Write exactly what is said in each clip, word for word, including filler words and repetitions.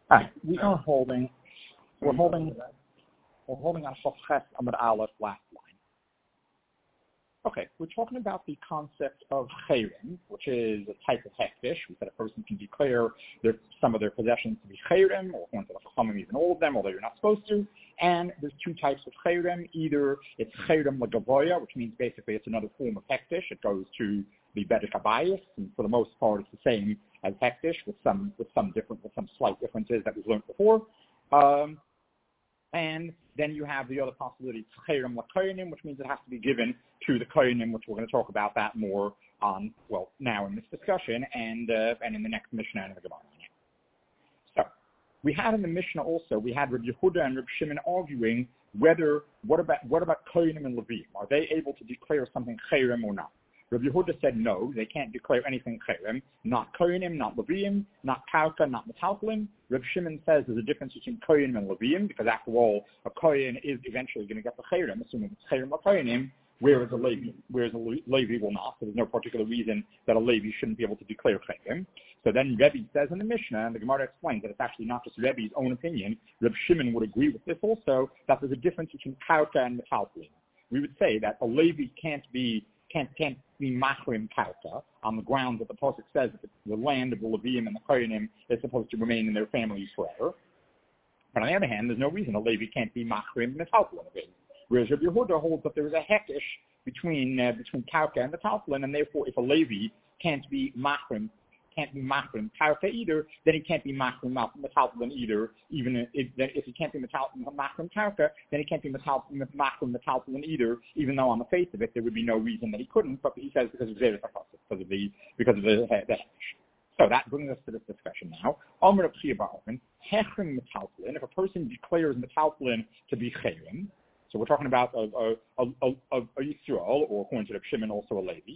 Right. We are holding, we're holding, we're holding on Chofches Amud Aleph last line. Okay, we're talking about the concept of chayrim, which is a type of hektish. We said a person can declare their, some of their possessions to be chayrim, or according to the Chachamim, even all of them, although you're not supposed to. And there's two types of chayrim. Either it's chayrim legavoya, which means basically it's another form of hektish. It goes to the bedek habayis, and for the most part, it's the same as hektish, with some with some different with some slight differences that we've learned before. Um, And then you have the other possibility, chayrim l'koyanim, which means it has to be given to the koyanim, which we're going to talk about that more on, well, now in this discussion and uh, and in the next Mishnah and the Gemara. So we had in the Mishnah also, we had Rabbi Yehuda and Rabbi Shimon arguing whether, what about what about koyanim and levim? Are they able to declare something chayrim or not? Rabbi Yehuda said no, they can't declare anything chayrim, not koyanim, not levim, not karka, not metaltalim. Rabbi Shimon says there's a difference between koyanim and levim, because after all, a koyan is eventually going to get the chayrim, assuming it's chayrim or koyanim, whereas a levi, whereas a levi will not. So there's no particular reason that a levi shouldn't be able to declare chayrim. So then Rebbe says in the Mishnah, and the Gemara explains that it's actually not just Rebbe's own opinion. Rabbi Shimon would agree with this also, that there's a difference between karka and metaltalim. We would say that a levi can't be can't can't be machrim karka on the grounds that the pasuk says that the land of the Levim and the Koyanim is supposed to remain in their families forever. But on the other hand, there's no reason a Levi can't be machrim metaltalin. Whereas Rabbi Yehuda holds that there is a hekish between uh, between karka and metaltalin, and therefore if a Levi can't be machrim can't be machrim karka either, then he can't be machrim metaltalin either. Even if, if he can't be machrim karka, then he can't be machrim metaltalin either. Even though on the face of it there would be no reason that he couldn't, but he says because of Zeres HaChassid, because of the because of the the So that brings us to this discussion now. Amar Rav Chiya bar Ofen, hechrim metaltalin. If a person declares metaltalin to be chayrim, so we're talking about a a a, a, a Yisrael, or according to Rav Shimon, also a Levi.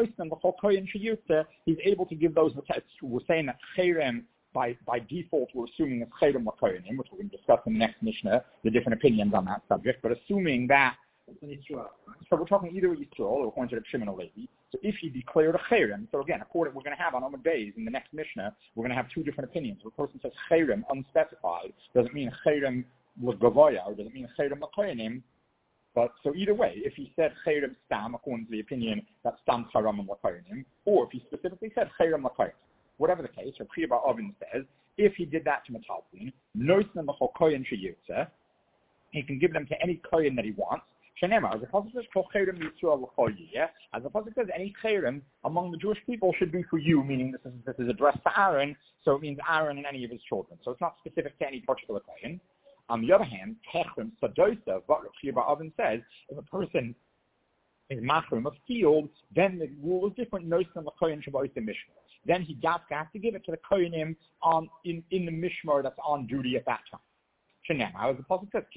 He's able to give those. We're saying that chayrim by by default we're assuming it's chayrim l'koyanim, which we're going to discuss in the next Mishnah, the different opinions on that subject. But assuming that, so we're talking either a Yisrael or according to Rav Shimon or Levi. So if he declared a chayrim, so again, according we're going to have on Amud Beis in the next Mishnah, we're going to have two different opinions. If a person says chayrim unspecified, doesn't mean chayrim l'gavoya, or doesn't mean chayrim l'koyanim. But so either way, if he said chayrim stam, according to the opinion that stam charam and l'koyanim, or if he specifically said chayrim l'koyanim, whatever the case, Rav Chiya bar Oven says, if he did that to metaltalin, noisnan l'chol koyan sheyirtzeh, he can give them to any koyan that he wants. Shenema, as the pasuk says, kol chayrim yisrael l'chol yiyeh, as the pasuk says, any chayrim among the Jewish people should be for you, meaning this is this is addressed to Aaron, so it means Aaron and any of his children. So it's not specific to any particular koyan. On the other hand, Techrim Sadosa, what Rav Chiya bar Oven says, if a person is machrim a field, then the rule is different. Then he has to give it to the koyanim on in, in the mishmar that's on duty at that time. As the pasuk says,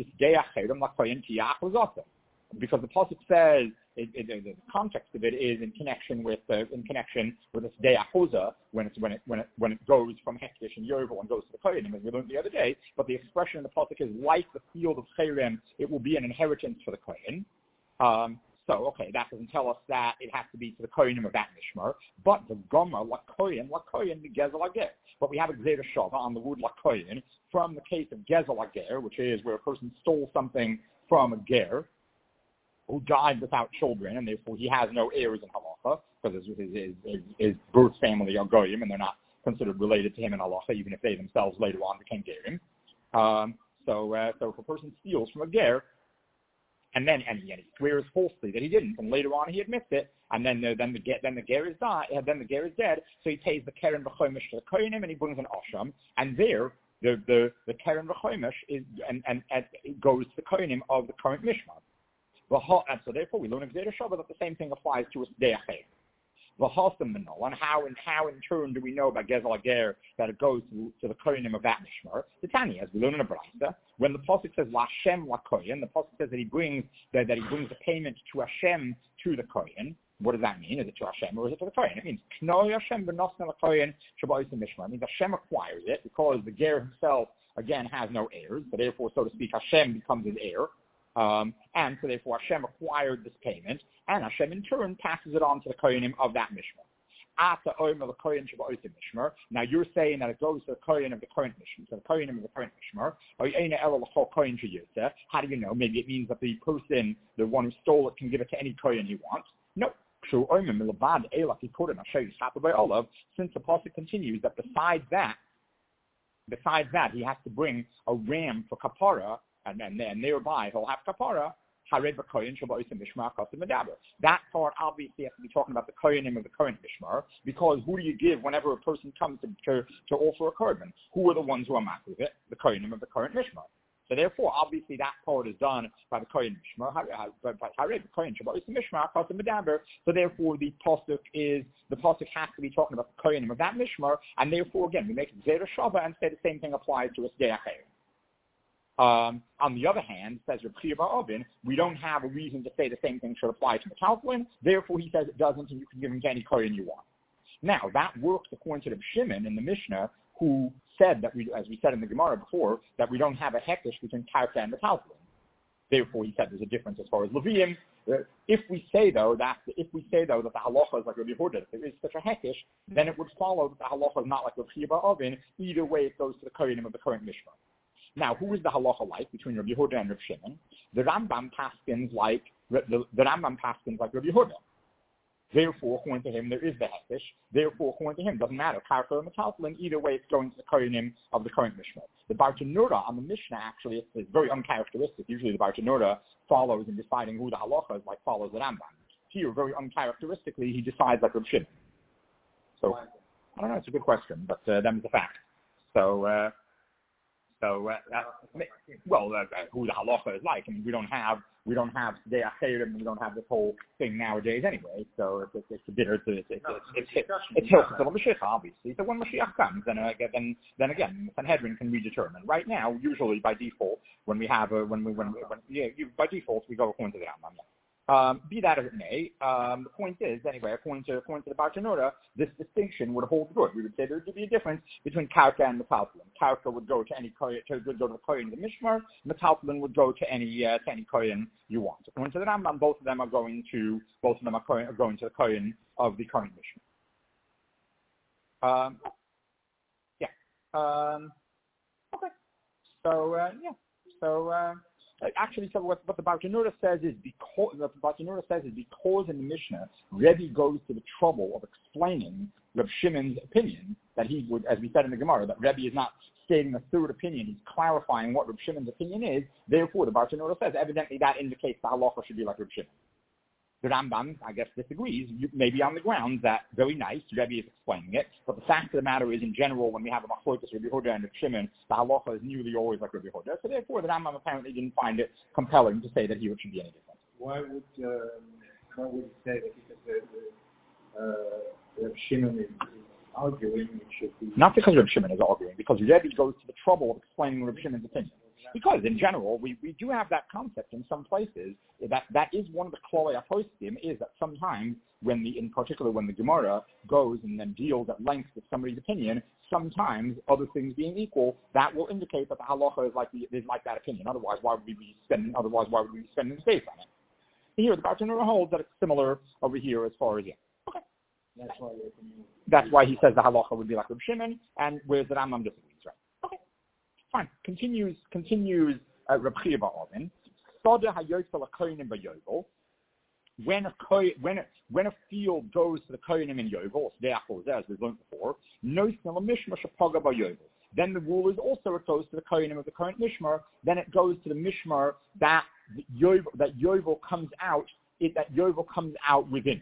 because the pasuk says it, it, it, the context of it is in connection with uh, in connection with this day achoza when it's when it when it when it goes from hektish and yovel and goes to the koyanim, as we learned the other day. But the expression in the pasuk is like the field of chayrim, it will be an inheritance for the kohen. Um, so okay, that doesn't tell us that it has to be to the koyanim of that mishmar. But the gomer lakoyin lakoyin the gezel ager. But we have a gzeira shava on the word lakoyin from the case of gezel ager, which is where a person stole something from a ger who died without children, and therefore he has no heirs in halacha, because his, his, his, his birth family are goyim, and they're not considered related to him in halacha, even if they themselves later on became gerim. Um, so, uh, so if a person steals from a ger, and then and he, and he swears falsely that he didn't, and later on he admits it, and then the, then the then the ger is died, then the ger is dead, so he pays the keren v'chomish to the koyanim, and he brings an asham, and there the the the keren v'chomish is and, and and it goes to the koyanim of the current mishmar. And so therefore we learn in Gzeira Shava that the same thing applies to a Sdei Acher. And how and how in turn do we know about Gezel Ager that it goes to, to the Koyanim of that Mishmar? The Tanya, as we learn in a Brayta, when the pasuk says La Hashem La Koyan, the pasuk says that he brings that, that he brings the payment to Hashem to the Koyan. What does that mean? Is it to Hashem or is it to the Koyan? It means Knoi Hashem B'Nosna La Koyan Shabbos Mishmar. It means Hashem acquires it because the Ger himself again has no heirs, but therefore, so to speak, Hashem becomes his heir. Um, and so therefore Hashem acquired this payment, and Hashem in turn passes it on to the koyanim of that mishmar. Ata Omer the Kohen Sheba Oisim Mishmer. Now you're saying that it goes to the Kohen of the current Mishmer, so the Kohen of the current Mishmer. How do you know? Maybe it means that the person, the one who stole it, can give it to any Kohen he wants. No. So Omer Milavad Elach he put it. I'll show you by Olav. Since the pasuk continues that besides that, besides that he has to bring a ram for kapara, and then and nearby he'll have kapara. That part obviously has to be talking about the kohenim of the current mishmar, because who do you give whenever a person comes to, to, to offer a korban? Who are the ones who are mat with it? The kohenim of the current mishmar. So therefore, obviously that part is done by the kohen mishmar. So therefore, the pasuk is the pasuk has to be talking about the kohenim of that mishmar, and therefore again we make zera shava and say the same thing applies to a sdei acher. Um, on the other hand, says Reb Chia bar Ovin, we don't have a reason to say the same thing should apply to metaltalin. Therefore, he says it doesn't, and you can give him to any kohen you want. Now, that works according to Reb Shimon in the Mishnah, who said that we, as we said in the Gemara before, that we don't have a hekesh between karka and metaltalin. Therefore, he said there's a difference as far as Levium. If we say though that if we say though that the halacha is like Rabbi Yehuda, if there is such a hekesh, then it would follow that the halacha is not like Reb Chia bar Ovin. Either way, it goes to the kohenim of the current Mishnah. Now, who is the halacha like between Rabbi Yehuda and Rabbi Shimon? The Rambam paskins like the, the Rambam paskins like Rabbi Yehuda. Therefore, according to him, there is the hekesh. Therefore, according to him, it doesn't matter. Karka or metaltalin, either way, it's going to the kohenim of the current Mishnah. The Bartanura on the Mishnah actually is, is very uncharacteristic. Usually, the Bartanura follows in deciding who the halacha is, like follows the Rambam. Here, very uncharacteristically, he decides like Rabbi Shimon. So, I don't know. It's a good question, but uh, that is the fact. So. Uh, So, uh, uh, well, uh, who the halacha is like. I mean, we don't have, we don't have Sdei Acherim, we don't have this whole thing nowadays anyway. So it's, it's, it's a bitter, it's it's it's it's it's it's Hilchos Mashiach, obviously. So when Mashiach comes, then uh, then then again, Sanhedrin can redetermine. Right now, usually by default, when we have a when we when, we, when yeah, you, by default we go according to the Rambam. Um, be that as it may, um, the point is, anyway, according to, according to the Bartanura, this distinction would hold good. We would say there would be a difference between karka and metaltalin. Karka would go to any kohen, would go to the kohen of the mishmar. Metaltalin would go to any uh, to any kohen you want. According to the Rambam, both of them are going to both of them are, kohen, are going to the kohen of the current mishmar. Um, yeah. Um, okay. So uh, yeah. So. Uh, Actually, so what, what the Bartanura says is because what the Bartanura says is because in the Mishnah, Rebbe goes to the trouble of explaining Reb Shimon's opinion that he would, as we said in the Gemara, that Rebbe is not stating a third opinion; he's clarifying what Reb Shimon's opinion is. Therefore, the Bartanura says evidently that indicates the halacha should be like Reb Shimon. The Rambam, I guess, disagrees, maybe on the grounds that, very nice, Rebbe is explaining it, but the fact of the matter is, in general, when we have a machlokas Rabbi Yehuda and Reb Shimon, the halacha is nearly always like Rabbi Yehuda. So therefore, the Rambam apparently didn't find it compelling to say that here it should be any different. Why would um, why would he say that because uh, uh, Reb Shimon is arguing it should be... Not because Reb Shimon is arguing, because Rebbe goes to the trouble of explaining Reb Shimon's opinion. Because in general, we, we do have that concept in some places. That that is one of the klolei apostim, is that sometimes when the, in particular when the Gemara goes and then deals at length with somebody's opinion, sometimes other things being equal, that will indicate that the halacha is like the, is like that opinion. Otherwise, why would we be spending? Otherwise, why would we be spending space on it? Here, the Bartanura holds that it's similar over here as far as yeah. Okay. That's why. That's why he says the halacha would be like Reb Shimon, and whereas the Rambam disagrees, right? Fine. Continues continues uh, Reb Chia bar Ovin. Soda hayosel hakohenim b'yovel. When a when a, when a field goes to the kohenim in yovel, therefore, as we've learned before, no mishmar shapaga b'yovel. Then the rule is also it goes to the kohenim of the current mishmar. Then it goes to the mishmar that yovel that yovel comes out. It that yovel comes out within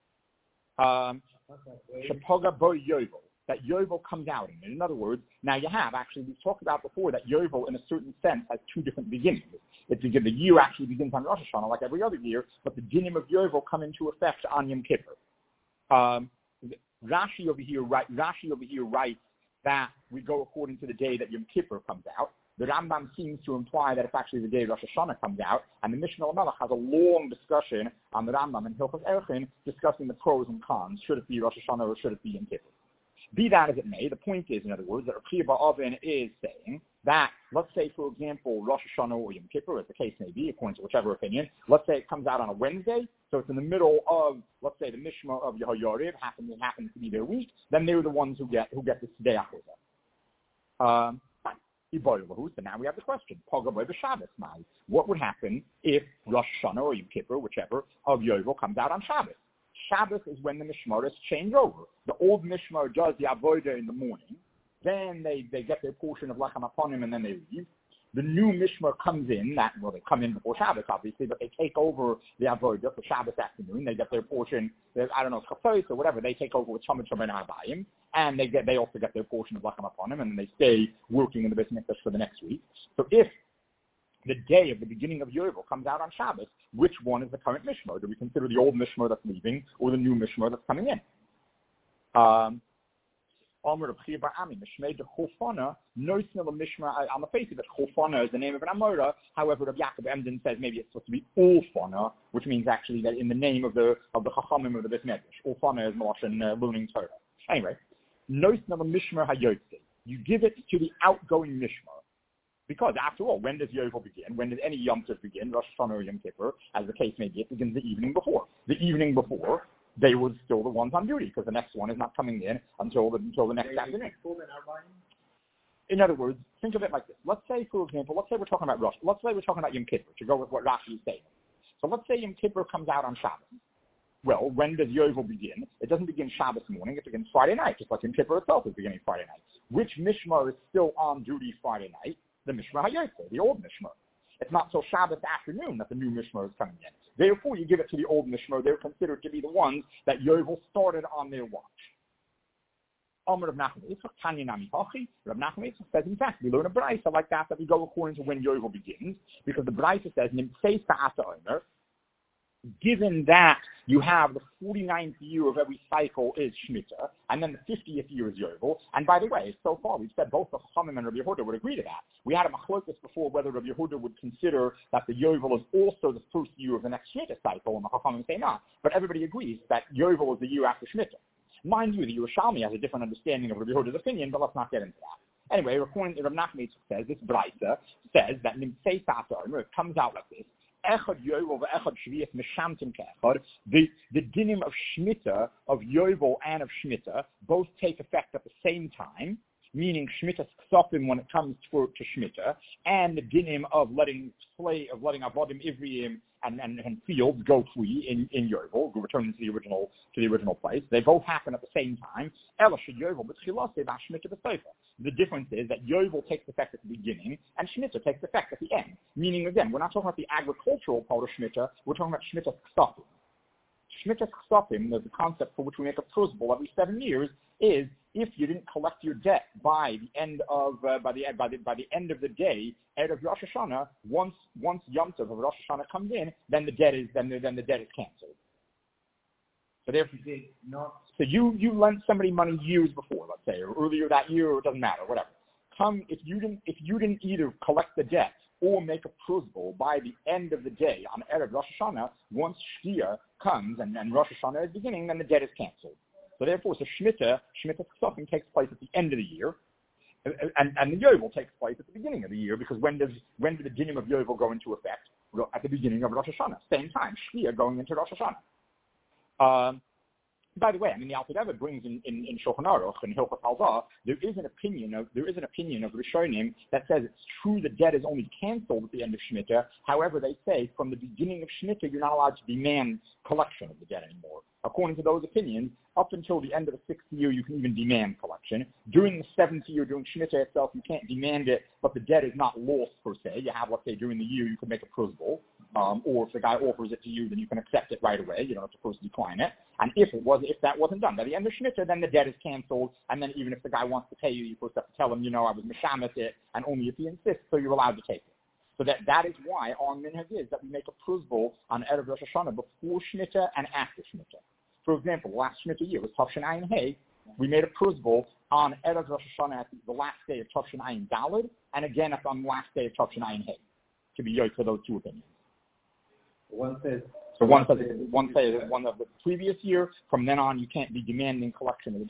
it. Um, shapaga b'yovel. That Yovel comes out in. In other words, now you have, actually, we've talked about before that Yovel, in a certain sense, has two different beginnings. It's the year actually begins on Rosh Hashanah, like every other year, but the dinim of Yovel come into effect on Yom Kippur. Um, Rashi over here, right, Rashi over here writes that we go according to the day that Yom Kippur comes out. The Rambam seems to imply that it's actually the day Rosh Hashanah comes out, and the Mishnah Lamelech has a long discussion on the Rambam and Hilchos Erchin discussing the pros and cons. Should it be Rosh Hashanah or should it be Yom Kippur? Be that as it may, the point is, in other words, that Reb Chia bar Ovin is saying that, let's say, for example, Rosh Hashanah or Yom Kippur, as the case may be, according to whichever opinion, let's say it comes out on a Wednesday, so it's in the middle of, let's say, the Mishmar of Yehoyariv, happens, happens to be their week, then they're the ones who get who get the Sidei Achuzah. Um, so now we have the question, what would happen if Rosh Hashanah or Yom Kippur, whichever, of Yovel comes out on Shabbos? Shabbos is when the Mishmaros change over. The old Mishmar does the Avodah in the morning, then they, they get their portion of Lechem Aponim and then they leave. The new Mishmar comes in, that, well, they come in before Shabbos, obviously, but they take over the Avodah for Shabbos afternoon. They get their portion, I don't know, Chafos or whatever, they take over with Shomit Shomit Arbayim, and they get they also get their portion of Lechem Aponim, and then they stay working in the Beis Mikdash for the next week. So if the day of the beginning of Yovel comes out on Shabbos, which one is the current Mishmar? Do we consider the old Mishmar that's leaving or the new Mishmar that's coming in? Um, on the face of it, Chofana is the name of an Amora. However, Rabbi Yaakov Emden says maybe it's supposed to be Ulfana, which means actually that in the name of the of the Chachamim of the Beis Medrash. Ulfana is Moshe uh, Luning Torah. Anyway, Noisnel Mishmar Hayotzi. You give it to the outgoing Mishmar. Because after all, when does Yovel begin? When does any Yom Tov begin? Rosh Hashanah or Yom Kippur, as the case may be, it begins the evening before. The evening before, they were still the ones on duty because the next one is not coming in until the, until the next afternoon. In other words, think of it like this. Let's say, for example, let's say we're talking about Rosh. Let's say we're talking about Yom Kippur, to go with what Rashi is saying. So let's say Yom Kippur comes out on Shabbos. Well, when does Yovel begin? It doesn't begin Shabbos morning. It begins Friday night, just like Yom Kippur itself is beginning Friday night. Which Mishmar is still on duty Friday night? The Mishmar HaYotze, the old Mishmar. It's not till Shabbos afternoon that the new Mishmar is coming in. Therefore, you give it to the old Mishmar. They're considered to be the ones that Yovel started on their watch. Amar Rav Nachman Yitzchak, Tanya Nami Hachi. Rav Nachman Yitzchak says, in fact, we learn a Braisa like that, that we go according to when Yovel begins, because the Braisa says, Nimtzei Sa'ata Omer, given that you have the forty-ninth year of every cycle is Shemitah, and then the fiftieth year is Yovel. And by the way, so far we've said both the Chachamim and Rabbi Yehuda would agree to that. We had a machlokas before whether Rabbi Yehuda would consider that the Yovel is also the first year of the next Shemitah cycle, and the Chachamim say not. But everybody agrees that Yovel is the year after Shemitah. Mind you, the Yerushalmi has a different understanding of Rabbi Yehuda's opinion, but let's not get into that. Anyway, according to Rav Nachman says, this Braisa says that Nimtzei Sa'ata Omer, it comes out like this. The, the dinim of Shemitah, of Yovel and of Shemitah, both take effect at the same time, meaning Shemitah Ksofim when it comes to, to Shemitah, and the dinim of letting slay, of letting Avodim Ivriim and, and, and fields go free in, in Yovel, returning to the original to the original place. They both happen at the same time. The difference is that Yovel takes effect at the beginning and Shemitah takes effect at the end. Meaning, again, we're not talking about the agricultural part of Shemitah, we're talking about Shemitah Ksofim. Shemitah Ksofim, the concept for which we make a prusbul every seven years, is if you didn't collect your debt by the end of uh, by the by the by the end of the day out of Rosh Hashanah, once once Yom Tov of Rosh Hashanah comes in, then the debt is then the, then the debt is canceled. So therefore, not so you you lent somebody money years before, let's say, or earlier that year, or it doesn't matter, whatever. Come if you didn't if you didn't either collect the debt or make a prusbul by the end of the day on Erev Rosh Hashanah, once Shkia comes and, and Rosh Hashanah is beginning, then the debt is canceled. So therefore, so Shemitah, Shemitah Ksofim takes place at the end of the year, and, and the Yovel takes place at the beginning of the year, because when does when do the dinim of Yovel go into effect? At the beginning of Rosh Hashanah, same time, Shkia going into Rosh Hashanah. Um, By the way, I mean the Alter Rebbe brings in in, in Shulchan Aruch and Hilchot Halzah, there is an opinion of there is an opinion of Rishonim that says it's true the debt is only canceled at the end of Shemitah. However, they say from the beginning of Shemitah you're not allowed to demand collection of the debt anymore. According to those opinions, up until the end of the sixth year you can even demand collection. During the seventh year, during Shemitah itself, you can't demand it, but the debt is not lost per se. You have, let's say, during the year you can make a prusbul. Um, or if the guy offers it to you, then you can accept it right away. You don't have to first decline it. And if it was, if that wasn't done by the end of Shemitah, then the debt is canceled. And then even if the guy wants to pay you, you first have to tell him, you know, I was mishamet it, and only if he insists, so you're allowed to take it. So that that is why our minhag is that we make a prusbul on Erev Rosh Hashanah before Shemitah and after Shemitah. For example, the last Shemitah year was Tavshin Ayin Hey. We made a prusbul on Erev Rosh Hashanah at the last day of Tavshin Ayin Daled, and again on the last day of Tavshin Ayin Hey, to be yoke for those two opinions. One says, so one says one says one of the previous year. From then on, you can't be demanding collection of the debt.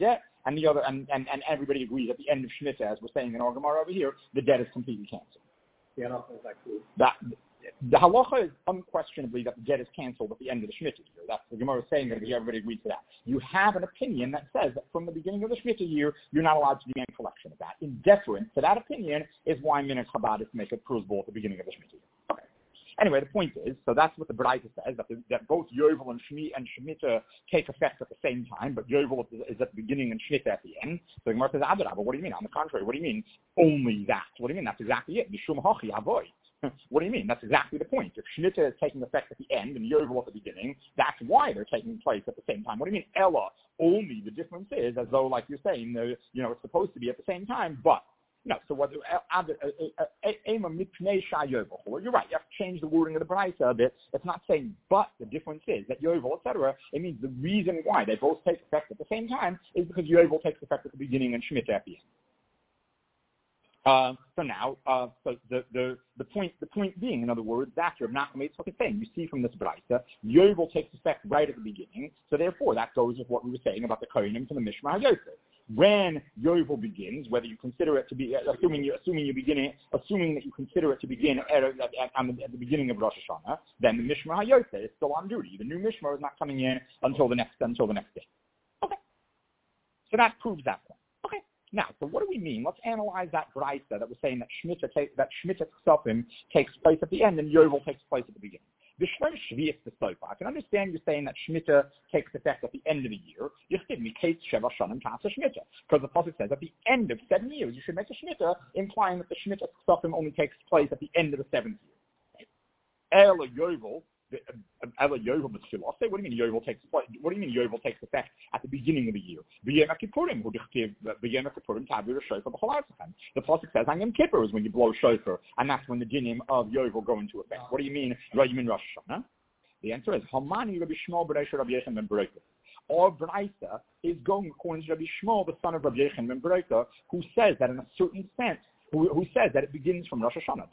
and the other, and, and, and everybody agrees at the end of Shemitah, as we're saying in our Gemara over here, the debt is completely canceled. Yeah, no, exactly. That, the halacha is unquestionably that the debt is canceled at the end of the Shemitah year. That's the Gemara is saying that everybody agrees to that. You have an opinion that says that from the beginning of the Shemitah year, you're not allowed to do any collection of that. In deference to that opinion is why Minhag Chabad is to make a pruzbul at the beginning of the Shemitah year. Okay. Anyway, the point is, so that's what the Braita says, that, the, that both Yovel and Shmi and Shemitah take effect at the same time, but Yovel is, is at the beginning and Shemitah at the end. So the Gemara says, Adarabah, what do you mean? On the contrary, what do you mean only that? What do you mean? That's exactly it. Mishum hachi avoy. What do you mean? That's exactly the point. If Shemitah is taking effect at the end and Yovel at the beginning, that's why they're taking place at the same time. What do you mean, Ella? Only the difference is, as though, like you're saying, the, you know, it's supposed to be at the same time, but no. So what? You're right. You have to change the wording of the Braisa a bit. It's not saying, but the difference is that Yovel, et cetera. It means the reason why they both take effect at the same time is because Yovel takes effect at the beginning and Shemitah at the end. Uh, so now, uh, so the, the, the point the point being, in other words, that Rav Nachman is saying. You see from this Braisa, Yovel takes effect right at the beginning. So therefore, that goes with what we were saying about the Kohanim from the Mishmar HaYosef. When Yovel begins, whether you consider it to be, assuming you assuming you begin, assuming that you consider it to begin at, at, at, at the beginning of Rosh Hashanah, then the Mishmar HaYosef is still on duty. The new Mishmar is not coming in until the next until the next day. Okay, so that proves that point. Okay. Now, so what do we mean? Let's analyze that Braisa that was saying that Shemitah take, that Shemitah Ksofim takes place at the end and Yovel takes place at the beginning. The Shlomo Shvius the Sofa. I can understand you saying that Shemitah takes effect at the end of the year. You give me Kate Sheva Shanim Tasa Shemitah, because the Pasuk says at the end of seven years you should make a Shemitah, implying that the Shemitah Ksofim only takes place at the end of the seventh year. Ela Yovel. What do you mean Yovel takes place? What do you mean Yovel takes effect at the beginning of the year? The Pasuk says on Yom Kippur is when you blow shofar, and that's when the dinim of Yovel go into effect. What do you mean? You mean Rosh Hashanah? The answer is Hamani Rabbi Shmuel B'Reish Rabbi Yechon Ben Bereika. Our Braisa is going according to Rabbi Shmuel, the son of Rabbi Yechon Ben Bereika, who says that in a certain sense. Who, who says that it begins from Rosh Hashanah.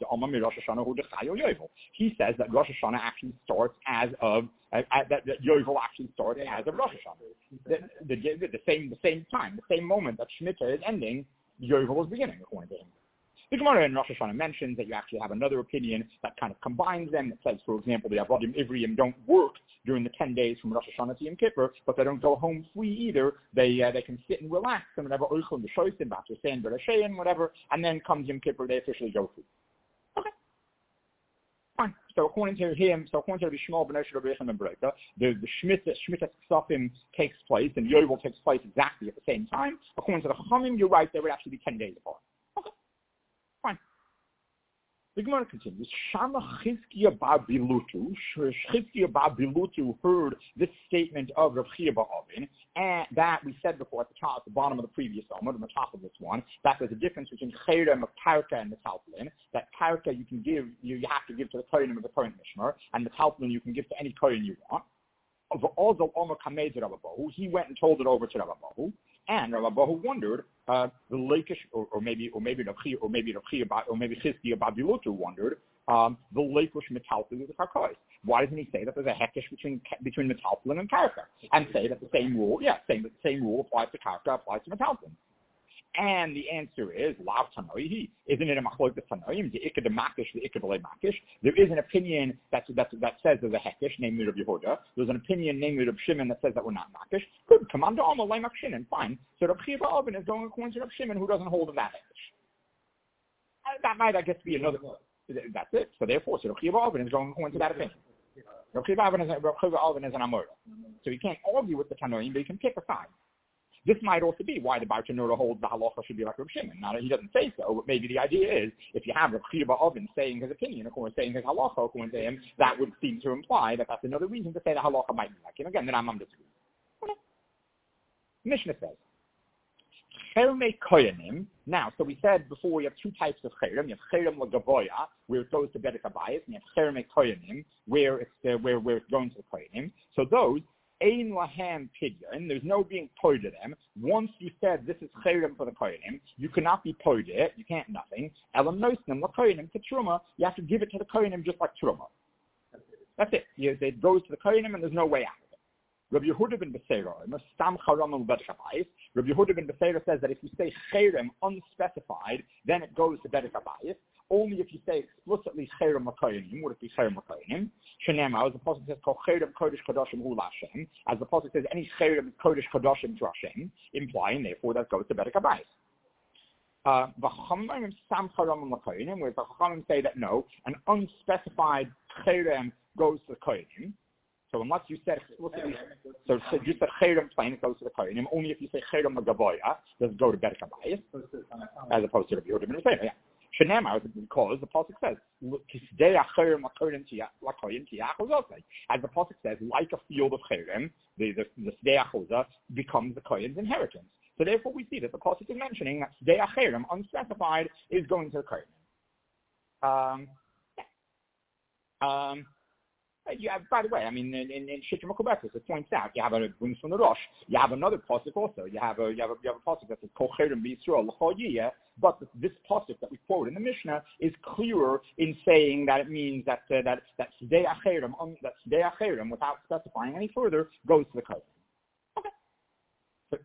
He says that Rosh Hashanah actually starts as of uh, that, that Yovel actually starts as of Rosh Hashanah. The, the, the, the same the same time, the same moment that Shemitah is ending, Yovel is beginning, according to him. The Gemara in Rosh Hashanah mentions that you actually have another opinion that kind of combines them. That says, for example, the Avodim Ivriim don't work during the ten days from Rosh Hashanah to Yom Kippur, but they don't go home free either. They uh, they can sit and relax and whatever, Oichel and Shosim, Batrasein, Berashein, whatever, and then comes Yom Kippur, they officially go free. Okay, fine. So according to him, so according to Rabbi Shmuel ben Osher Rabbi Yechon ben Bereika, the the Shemitah Shemitah Ksofim takes place and Yovel takes place exactly at the same time. According to the Chachamim, you're right; they would actually be ten days apart. Fine. The Gemara continues. Shama Chizkiya bar Bilutu. Chizkiya bar Bilutu heard this statement of Rav Chia bar Avin, and that we said before at the top, at the bottom of the previous Omer, on the top of this one, that there's a difference between Cherem of Karka and Metalplin. That Karka you can give, you, you have to give to the Kohenim of the current Mishmar, and Metalplin you can give to any Kohen you want. Also, Omer Kamed Rabbahu, he went and told it over to Rabbahu. And Rabbahu wondered, uh, the Lakish, or, or maybe, or maybe Rav Chia, or maybe Rav Chia, or maybe Chizkiya bar Bilutu wondered, um, the Lakish Metalplin with the Karkais. Why doesn't he say that there's a hekesh between between Metalplin and Karka, and say that the same rule, yeah, saying that the same rule applies to Karka, applies to Metalplin? And the answer is, Lav Tanoihi, isn't it a machlok the Tanoim, the Ikad Makish, the Ikad Makish? There is an opinion that, that, that says there's a Hekesh, namely Rabbi Yehuda. There's an opinion, namely Rabbi Shimon, that says that we're not Makish. Good, come on to Alma, Lai Makshinan, fine. So Rabbi Chia bar Avin is going according to Rabbi Shimon, who doesn't hold of that Hekesh. Uh, that might, I guess, be another, that's it. So therefore, so Rabbi Chia bar Avin is going according to that opinion. Rabbi Chia bar Avin is, Rabbi Chia bar Avin is an Amora. So you can't argue with the Tanoim, but you can pick a side. This might also be why the Bartanura holds the halacha should be like Reb Shimon. Now, he doesn't say so, but maybe the idea is if you have Reb Chia bar Avin saying his opinion, according to saying his halacha, according to him, that would seem to imply that that's another reason to say the halacha might be like him. Again, then I'm disagreeing. Okay. Mishnah says, Chermei Koyanim. Now, so we said before we have two types of Cherem. You have Cherem L'Gavoya, where it goes to Bedek Habayis, and you have Chermei Koyanim, where it's uh, where where it's going to the Koyanim. So those. Ein lahem pidyon. There's no being poid to them. Once you said this is cherem for the kohenim, you cannot be poid it. You can't nothing. Elam noisnim la kohenim to truma. You have to give it to the kohenim just like truma. That's it. You, it goes to the kohenim and there's no way out of it. Rabbi Yehuda ben Beseira, Stam Charamim Bedek Habayis. Rabbi Yehuda ben Beseira says that if you say Cherem unspecified, then it goes to Bedek Habayis. Only if you say explicitly Cherem L'Koyanim, would it be Cherem L'Koyanim? Shenema, as the Pasuk says, Kol Cherem Kodesh Kadoshim Hu L'Hashem, as the Pasuk says, any Cherem Kodesh Kadoshim to Hashem, implying therefore that goes to Bedek Habayis. Uh, the Chachamim Sam Charamim L'Koyanim, where the Chachamim say that no, an unspecified Cherem goes to the Koyanim. So unless you said explicitly, so you said Cherem plain, it goes to the Koyanim. Only if you say Cherem L'Gavoya, does it go to Bedek Habayis, as opposed to the Yehuda ben Beseira. Yeah. Shenema, because the pasuk says, as the pasuk says, like a field of cherem, the the, the Sdei Achoza becomes the kohen's inheritance. So therefore, we see that the pasuk is mentioning that Sdei Cherem, unspecified, is going to the kohen. Um, um, You have, by the way, I mean, in, in, in Shittim Kobetis, it points out, you have a brings from the Rosh. You have another pasuk also. You have a you have a you have a pasuk that says Kol Cherem B'Yisrael L'Chol Yiyeh. But this pasuk that we quote in the Mishnah is clearer in saying that it means that uh, that that Sdei Cherem, um, that Sdei Cherem, without specifying any further, goes to the kohen. So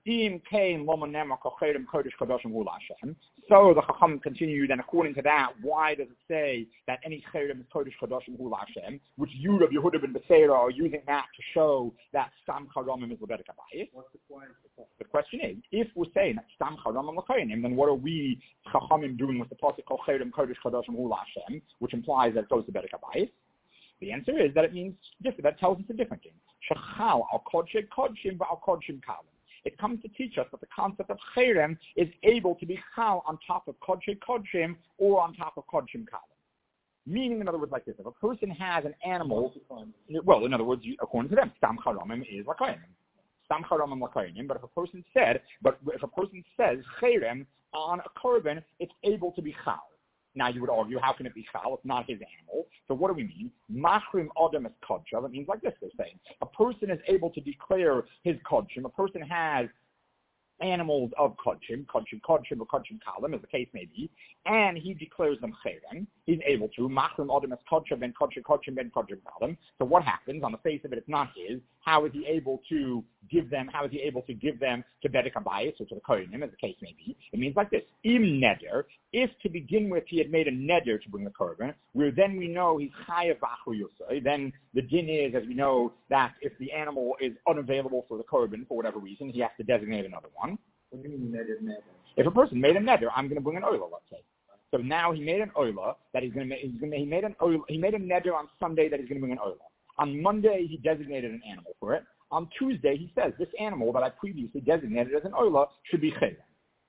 the Chacham continued, and according to that, why does it say that any cherem is kodesh kadoshim hu Hashem, which you, Rabbi Yehuda ben Beseira, are using that to show that stam charamim is lebedek habayis? What's the point? The question is, if we're saying that stam charamim l'koyanim, then what are we Chachamim doing with the pasuk kol cherem kodesh kadoshim hu Hashem, which implies that it goes to bedek habayis? The answer is that it means different. That tells us a different thing. Shachal al kodshim kodshim v'al kodshim kalim. It comes to teach us that the concept of cherem is able to be chal on top of kodshei kodshim or on top of kodshim kalim. Meaning, in other words, like this: if a person has an animal, well, in other words, according to them, stam charamim is lakoyanim, stam charamim lakoyanim. But if a person said, but if a person says cherem on a korban, it's able to be chal. Now you would argue, how can it be chal? It's not his animal. So what do we mean? Machrim adam es kodsha. That means like this, they're saying. A person is able to declare his kodshim. A person has animals of kodshim, kodshim, kodshim, or kodshim kalim, as the case may be, and he declares them cherem. He's able to. Machrim adam es kodsha, ben kodshim, kodshim, ben kodshim kalim. So what happens? On the face of it, it's not his. How is he able to give them, how is he able to give them to Bedek Habayis or to the Kohanim, as the case may be? It means like this. Im neder, if to begin with he had made a neder to bring the korban, where then we know he's chayav v'achru yosei, then the din is, as we know, that if the animal is unavailable for the korban for whatever reason, he has to designate another one. What do you mean neder, neder? If a person made a neder, I'm going to bring an oila, let's say. So now he made an oila that he's going to make, he's going to, he made an oila, he made a neder on Sunday that he's going to bring an oila. On Monday, he designated an animal for it. On Tuesday, he says, this animal that I previously designated as an oila should be cherem.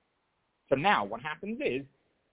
So now what happens is,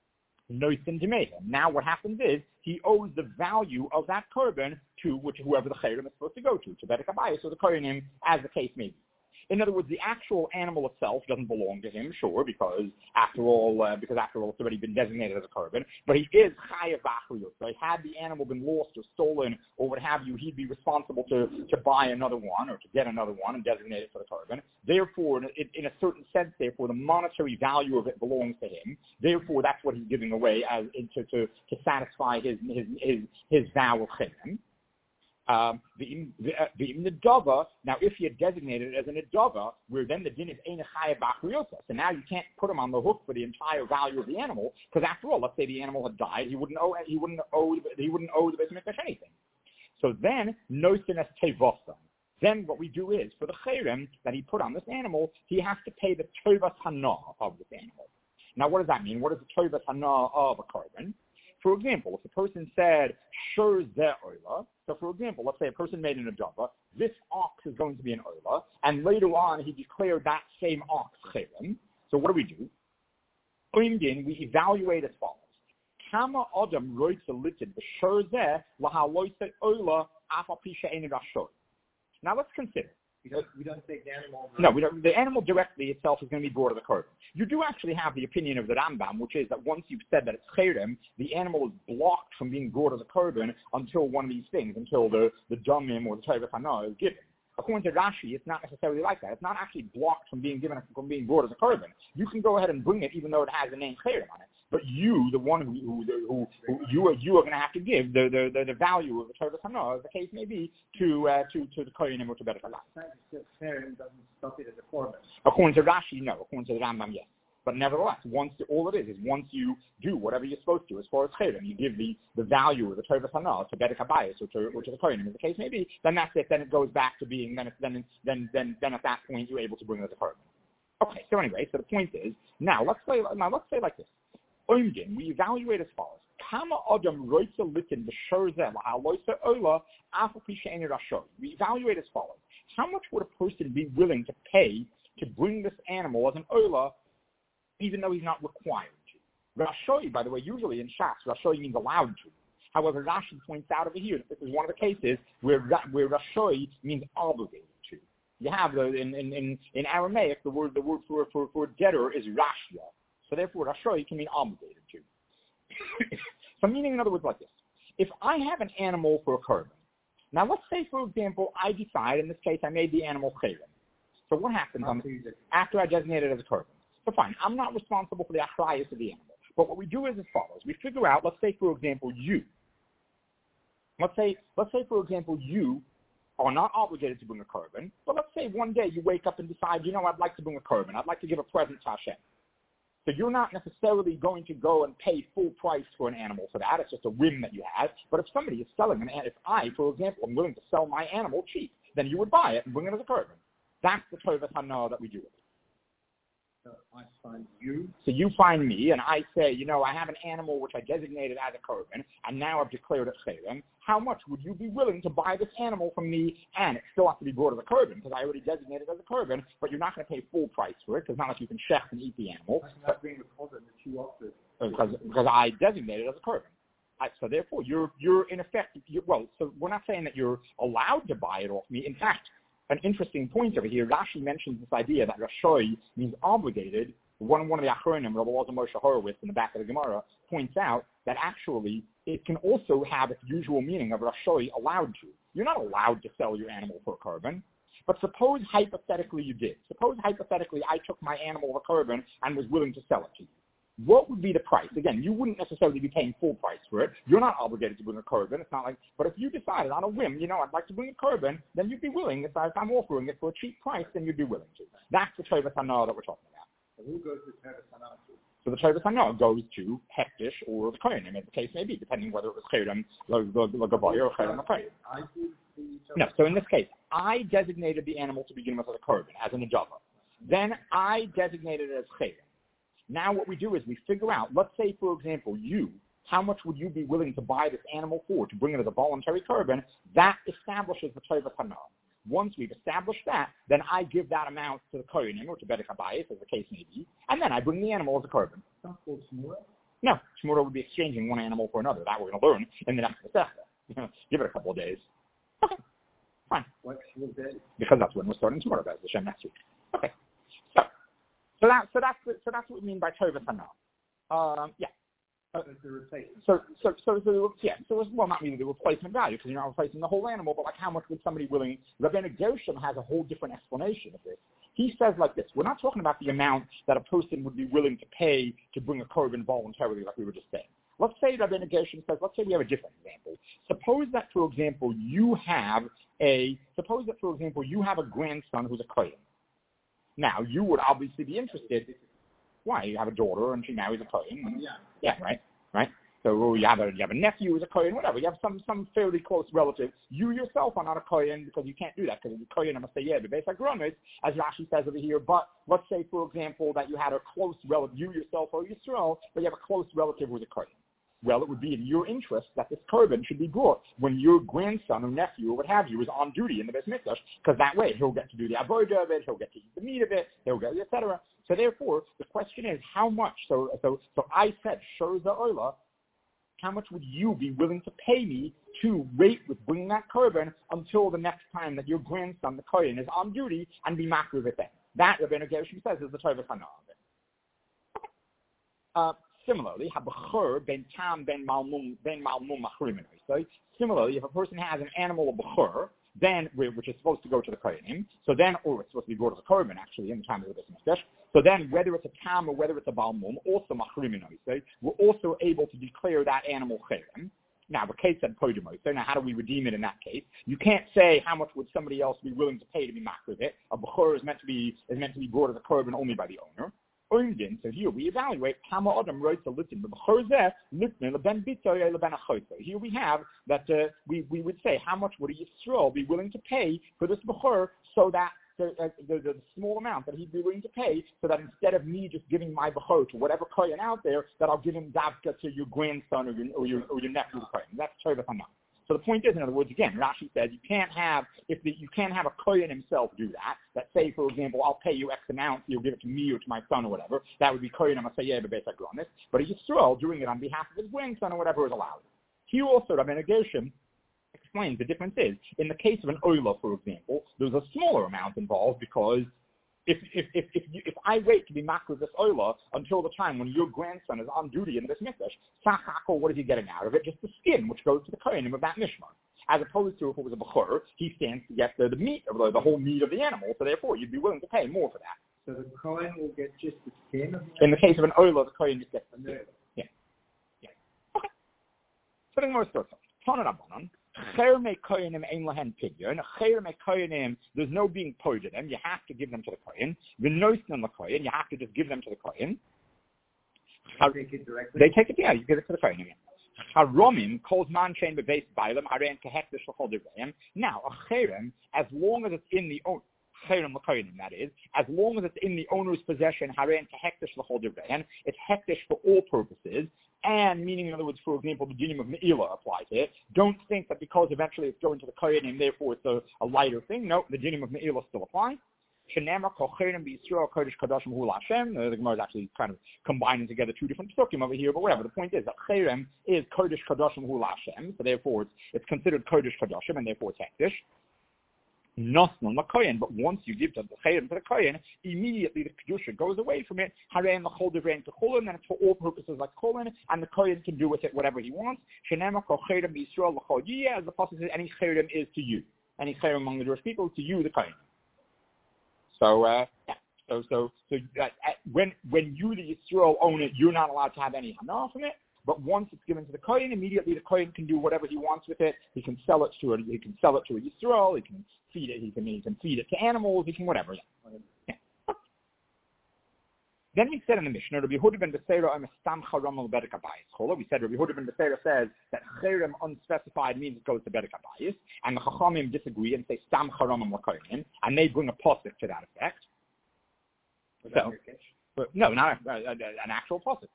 noisin demehem. Now what happens is, he owes the value of that korban to which whoever the cherem is supposed to go to, to Bedek Habayis or the kohanim, as the case may be. In other words, the actual animal itself doesn't belong to him, sure, because after all, uh, because after all, it's already been designated as a korban. But he is chayav v'achriyut. So had the animal been lost or stolen or what have you, he'd be responsible to, to buy another one or to get another one and designate it for the korban. Therefore, in, in a certain sense, therefore, the monetary value of it belongs to him. Therefore, that's what he's giving away as to to, to satisfy his his his, his vow of cherem. Um, the the, uh, the nedava. Now, if he had designated it as a nedava, where then the din is ein chayav b'achriyota, so now you can't put him on the hook for the entire value of the animal, because after all, let's say the animal had died, he wouldn't owe he wouldn't owe he wouldn't owe the Beit HaMikdash anything. So then nosin es tevosa. Then what we do is for the cherem that he put on this animal, he has to pay the tovas hana of this animal. Now, what does that mean? What is the tovas hana of a korban? For example, if a person said, shur zeh oila, so for example, let's say a person made an adava, this ox is going to be an oila, and later on he declared that same ox cherem. So what do we do? In, we evaluate as follows. Kama adam roitza lited b'shur zeh lahaloise oila afa pisha enid ashur. Now let's consider. Because we don't take the animal. No, we don't, the animal directly itself is going to be brought to the korban. You do actually have the opinion of the Rambam, which is that once you've said that it's cherem, the animal is blocked from being brought to the korban until one of these things, until the, the damim or the tovas hana is given. According to Rashi, it's not necessarily like that. It's not actually blocked from being given from being brought as a korban. You can go ahead and bring it even though it has the name cherem on it. but you, the one who who, who, who you are you are going to have to give the, the, the, the value of the Torah Hana, as the case may be, to uh, to to the Kohanim or to Bedek Allah. Doesn't stop it as a korban. According to Rashi, no. According to the Rambam, yes. But nevertheless, once all it is is once you do whatever you're supposed to as far as Chayrim, you give the, the value of the Torah Hana to Bedek Habayis or to, or to the Kohanim, as the case may be, then that's it. Then it goes back to being then it's, then then then then at that point you're able to bring it as a Kohanim. Okay, so anyway, so the point is now let's say now let's say like this. Oimgin, we evaluate as follows: Kama Adam Roitza Litin B'Shorzel Aloisa Ola Afapi She'eni Rashoy. We evaluate as follows: How much would a person be willing to pay to bring this animal as an Ola, even though he's not required to? Rashoy, by the way, usually in Shas, Rashoy means allowed to. However, Rashi points out over here that this is one of the cases where where Rashoy means obligated to. You have the in in, in, in Aramaic the word the word for for, for debtor is Rashya. So therefore, Rashoy can mean obligated to. So meaning, in other words, like this: if I have an animal for a korban, now let's say, for example, I decide, in this case, I made the animal chayrim. So what happens on the, after I designate it as a korban? So fine, I'm not responsible for the achrayus of the animal. But what we do is as follows: we figure out, let's say, for example, you. Let's say, let's say, for example, you are not obligated to bring a korban, but let's say one day you wake up and decide, you know, I'd like to bring a korban. I'd like to give a present to Hashem. So you're not necessarily going to go and pay full price for an animal for that. It's just a whim that you have. But if somebody is selling an animal, if I, for example, am willing to sell my animal cheap, then you would buy it and bring it as a korban. That's the Torah Hana that we do. So I find you. So you find me, and I say, you know, I have an animal which I designated as a korban, and now I've declared it chayrim. How much would you be willing to buy this animal from me? And it still has to be brought as a korban, because I already designated it as a korban, but you're not going to pay full price for it, because it's not like you can shech and eat the animal. I cannot bring the korban that you offered. Because, because I designated it as a korban. I, so therefore, you're, you're in effect, you're, well, so we're not saying that you're allowed to buy it off me. In fact, an interesting point over here, Rashi mentions this idea that Rashoy means obligated. One, one of the Achronim, Rabbi Elazar Moshe Horowitz, in the back of the Gemara, points out that actually it can also have its usual meaning of Rashoy, allowed to. You're not allowed to sell your animal for a korban. But suppose hypothetically you did. Suppose hypothetically I took my animal for a korban and was willing to sell it to you. What would be the price? Again, you wouldn't necessarily be paying full price for it. You're not obligated to bring a korban. It's not like, but if you decided on a whim, you know, I'd like to bring a korban, then you'd be willing. If I'm offering it for a cheap price, then you'd be willing to. That's the Torah Hana that we're talking about. So who goes to Torah Hana to? So the Torah Hana goes to Hektish or the Kohanim, as the case may be, depending whether it was Chayrim, Lagavaya, or Chayrim Kohanim. I do the No, so in this case, I designated the animal to begin with as a korban, as an adava. Then I designated it as Chayrim. Now what we do is we figure out, let's say, for example, you, how much would you be willing to buy this animal for to bring it as a voluntary korban? That establishes the Torah Hana. Once we've established that, then I give that amount to the Kohanim or to Bedek Habayis, as the case may be, and then I bring the animal as a korban. Not called Shmura? No, Shmura would be exchanging one animal for another. That we're going to learn in the next Masechta. Give it a couple of days. Okay, fine. What day? Because that's when we're starting Shmura, guys, the Shem next week. Okay. So, so that so that's so that's what we mean by Torah Hana. Um, yeah. Uh, the replacement. So, so, so, so, yeah. So, it's, well, not really the replacement value because you're not replacing the whole animal, but like how much would somebody willing? Rabbeinu Gershom has a whole different explanation of this. He says like this: we're not talking about the amount that a person would be willing to pay to bring a korban voluntarily, like we were just saying. Let's say Rabbeinu Gershom says, let's say we have a different example. Suppose that, for example, you have a suppose that, for example, you have a grandson who's a kohen. Now, you would obviously be interested. Why? You have a daughter and she marries a kohen. Yeah. Yeah, right, right. So you have a you have a nephew who's a kohen, whatever. You have some some fairly close relative. You yourself are not a kohen because you can't do that because the kohen must say yeah, but based on gromis, as Rashi says over here. But let's say, for example, that you had a close relative, you yourself or Yisrael, but you have a close relative who's a kohen. Well, it would be in your interest that this korban should be brought when your grandson or nephew or what have you is on duty in the Beis Mikdash, because that way he'll get to do the avodah of it, he'll get to eat the meat of it, he'll get et cetera. So therefore, the question is how much. So so so I said Shor Za'ola, how much would you be willing to pay me to wait with bringing that korban until the next time that your grandson, the kohen, is on duty and be makriv with it then? That Rabbeinu Gershom says is the Torah Hana of it. Uh, Similarly, habachur ben tam ben malmum ben malmum machrimin. So similarly, if a person has an animal of bachur, then, which is supposed to go to the Kohanim, so then, or it's supposed to be brought to the Korban, actually, in the time of the Beit Mikdash. So then, whether it's a tam or whether it's a balmum, also machrimin, say, we're also able to declare that animal chayrim. Now, the case said podemos. So now, how do we redeem it in that case? You can't say how much would somebody else be willing to pay to be makriv it. A bechor is meant to be is meant to be brought as a korban only by the owner. Oindin, so here we evaluate Kama Adam wrote to listen, but here we have that uh, we we would say how much would a Yisrael be willing to pay for this bechor so that the, uh, the, the small amount that he'd be willing to pay, so that instead of me just giving my bechor to whatever kohen out there, that I'll give him davka to your grandson or your or your, or your nephew kohen. That's Tovah Hana. So the point is, in other words, again, Rashi says you can't have if the, you can't have a kohen himself do that. That say, for example, I'll pay you X amount, you'll give it to me or to my son or whatever. That would be kohen amasayeh b'beis hagranis. But a Yisrael doing it on behalf of his grandson or whatever is allowed. Here also, Rabbi Gershom explains the difference is in the case of an oila, for example, there's a smaller amount involved because if if if if, you, if I wait to be makriv this oila until the time when your grandson is on duty in this mikdash, sachako, what is he getting out of it? Just the skin, which goes to the kohenim of that mishmar. As opposed to if it was a bechor, he stands to get the, the meat, of the, the whole meat of the animal. So therefore, you'd be willing to pay more for that. So the kohen will get just the skin of the animal? In the case of an oila, the kohen just gets the skin. Yeah. Yeah. Okay. So the more starts off. Tanarabanan. Cher me kohenim ein lahen pidyon. Cher me kohenim, there's no being paid to them. You have to give them to the kohen. V'noisnan la kohen, you have to just give them to the kohen. They take it directly? They take it, yeah, you give it to the kohen. Haromim calls man chain bebeis bailam haren kehektish l'chol divrayim. Now, a cherem, as long as it's in the own cherem l'kohenim, that is, as long as it's in the owner's possession, haren kehektish l'chol divrayim, it's hektish for all purposes. And meaning, in other words, for example, the dinim of Me'ilah apply to it. Don't think that because eventually it's going to the Kohen and therefore it's a, a lighter thing. No, the dinim of Me'ilah still apply. Shenamar Kocherim B'Yisrael Kodesh Kadashim Hu L'Hashem. The Gemara is actually kind of combining together two different psukim over here, but whatever. The point is that Cherem is Kodesh Kadashim Hu L'Hashem, so therefore it's, it's considered Kodesh Kadashim, and therefore it's hektish. Nosnon l'kohen, but once you give to the cherem to the kohen, immediately the kedusha goes away from it. Haren l'chol devrein kecholin, and it's for all purposes like kolin, and the kohen can do with it whatever he wants. Shenema kol cherem b'Yisrael l'chol yiyeh, as the pasuk says, any cherem is to you, any cherem among the Jewish people to you, the kohen. So, uh, yeah. So, so, so uh, when when you the Yisrael own it, you're not allowed to have any hana from it. But once it's given to the kohen, immediately the kohen can do whatever he wants with it. He can sell it to a, he can sell it to a Yisrael. He can feed it. He can he can feed it to animals. He can whatever. Yeah. Then we said in the Mishnah, Rabbi Yehuda ben Beseira am stam charam al bedek habayis. We said Rabbi Yehuda ben Beseira says that cherem unspecified means it goes to bedek habayis, and the Chachamim disagree and say stam charam al kohen, and they bring a pasuk to that effect. So. But no, not a, a, a, an actual pasuk.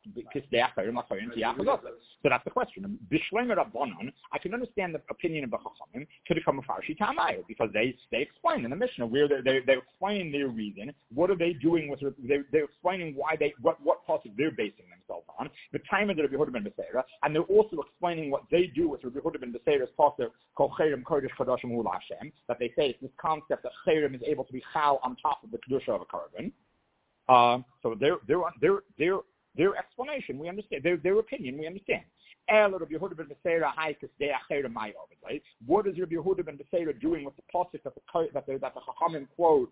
So that's the question. I can understand the opinion of the Chachamim to become a farshi tamayo because they they explain in the Mishnah where they they they explain their reason. What are they doing with? They they're explaining why they what what pasuk they're basing themselves on. The time of the Rabbi Yehuda ben Beseira, and they're also explaining what they do with Rabbi Yehuda ben Beseira's pasuk called cherem kodesh kadashim hu l'Hashem. That they say it's this concept that cherem is able to be chal on top of the kedusha of a korban. Um, so their their their their their explanation we understand, their their opinion we understand. What is Rabbi Yehuda ben Beseira doing with the pasuk that the that the that the Chachamim quote,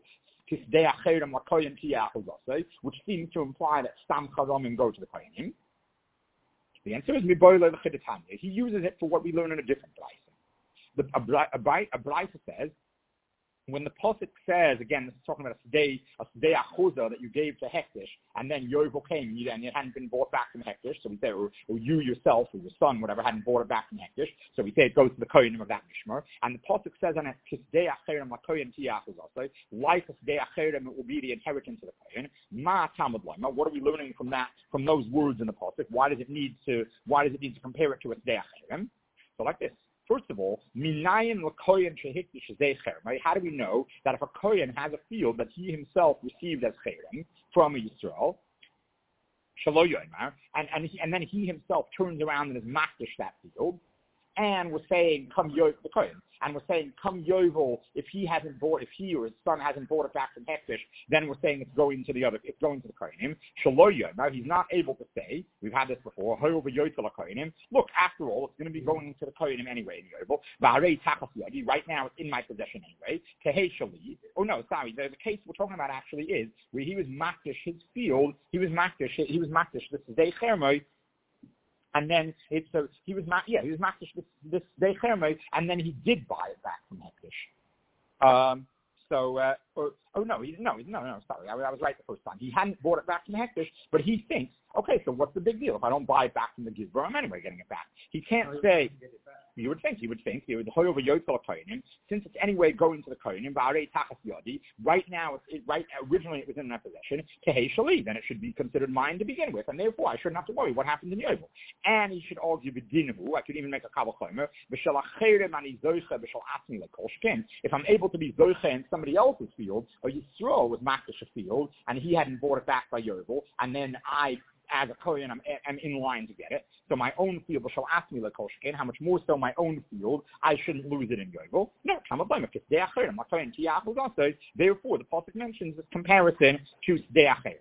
which seems to imply that stam charamim go to the kohenim? The answer is he uses it for what we learn in a different brayso. The a brayso says, when the pasuk says, again, this is talking about a sdei, a sdei achuzah that you gave to Hektish, and then Yovel came, and, you, and it hadn't been bought back from Hektish, so we say, or, or you yourself, or your son, whatever, hadn't bought it back from Hektish, so we say it goes to the kohenim of that mishmar, and the pasuk says on it, sdei acherem lakohen tiyeh achuzah, so like a sdei acherem, it will be the inheritance of the kohen. Ma tamud loima, what are we learning from that, from those words in the pasuk? Why does it need to, why does it need to compare it to a sdei acherem? So like this. First of all, minayin l'kohen shehikdish zeh cherem. How do we know that if a kohen has a field that he himself received as cherem from a Yisrael, shelo yomer, and and, he, and then he himself turns around and is makdish that field, and we're saying come Yovel the Kohen, and we're saying come Yovel if he hasn't bought, if he or his son hasn't bought it back from Hektish, then we're saying it's going to the other, it's going to the Kohenim. Shaloya. Now he's not able to say. We've had this before. However, Yotel Kohenim. Look, after all, it's going to be going to the Kohenim anyway in Yovel. Right now, it's in my possession anyway. Tehei Shali. Oh no, sorry. The, the case we're talking about actually is where he was makdish his field. He was makdish. He was makdish. This is Dei Chermoi. And then it's so he was ma- yeah he was makdish this this Dei Chermoi, and then he did buy it back from Hektish. Um. So uh, or, oh no he no no no sorry I, I was right the first time. He hadn't bought it back from Hektish, but he thinks okay, so what's the big deal if I don't buy it back from the Gizbar? I'm anyway getting it back. He can't oh, say. You would think, you would think, you would over Yotel Kohenim, since it's anyway going to the Kohenim, right now, it's, it, right, originally it was in their possession, Tehei Shali, then it should be considered mine to begin with, and therefore I shouldn't have to worry what happens in Yovel. And he should argue B'dinavu, I could even make a Kabbalah Chomer, if I'm able to be Zoche in somebody else's field, or Yisrael was Makdish a field, and he hadn't bought it back by Yovel, and then I as a Kohen, I'm, I'm in line to get it. So my own field shall ask me like Kolshkin, how much more so my own field, I shouldn't lose it in Yovel. No, I'm a blame. Therefore, the Pasuk mentions this comparison to Sdei Acher.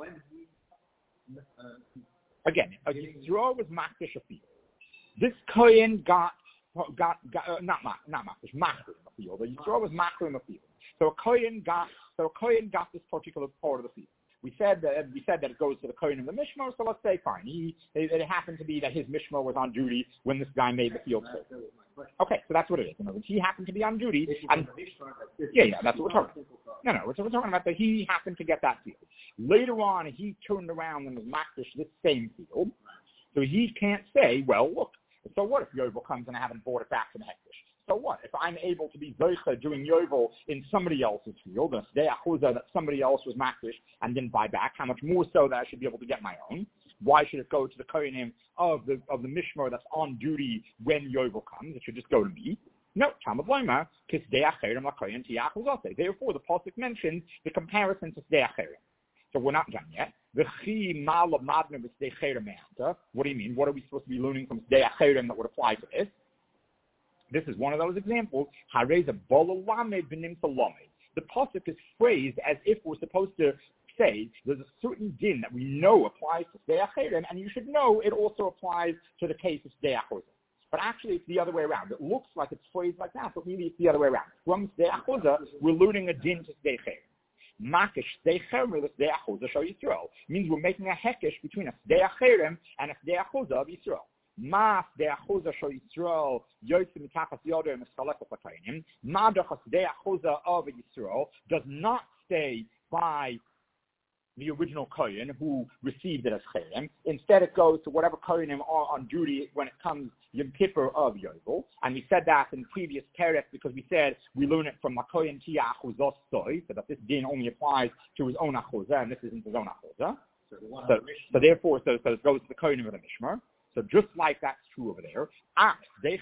Again, Yisrael was Makdish a field. This Kohen got, got, got uh, not Mak, not Makdish, Makdir in the field. But Yisrael was Makdir in the field. So a Kohen got, so a Kohen got this particular part of the field. We said that we said that it goes to the Kohen of the Mishmar, so let's say fine. He it, it happened to be that his Mishmar was on duty when this guy made the field safe. Okay, so that's what it is. In other words, he happened to be on duty, and yeah, yeah, that's what we're talking about. No, no, we're, we're talking about that he happened to get that field. Later on, he turned around and was makdish this same field, so he can't say, well, look. So what if Yovel comes and I haven't bought it back from Hektish? So what? If I'm able to be Zocha doing Yovel in somebody else's field, a Sdei Achuzah that somebody else was makdish and didn't buy back, how much more so that I should be able to get my own? Why should it go to the Kohenim of the of the Mishmar that's on duty when Yovel comes? It should just go to me. No, Talmud Loimar, Kisdei Acherim LaKohen Tiach Uzase. Therefore, the Pasuk mentions the comparison to Sdei Acherim. So we're not done yet. What do you mean? What are we supposed to be learning from Sdei Acherim that would apply to this? This is one of those examples. The pasuk is phrased as if we're supposed to say there's a certain din that we know applies to Sdei Acherim, and you should know it also applies to the case of Sdei Achuzah. But actually, it's the other way around. It looks like it's phrased like that, but really it's the other way around. From Sdei Achuzah, we're learning a din to Sdei Acherim. Makish Sdei Acherim Sdei Achuzah Shal Yisrael means we're making a hekesh between a Sdei Acherim and a Sdei Achuzah of Yisrael. Ma Sdei Achuzah Shal Yisrael Yotzei Mitachas Yodeh Meschalekot L'Kohenim. Ma Sdei Achuzah of Yisrael does not stay by the original Kohen who received it as Cherem. Instead, it goes to whatever Kohenim are on duty when it comes Yom Kippur of Yovel. And we said that in previous Perek because we said we learn it from Kohen Tia Achuzos Soy, so that this din only applies to his own Achuzah, and this isn't his own Achuzah. So, so, so therefore, so, so it goes to the Kohenim of the Mishmar. So just like that's true over there, the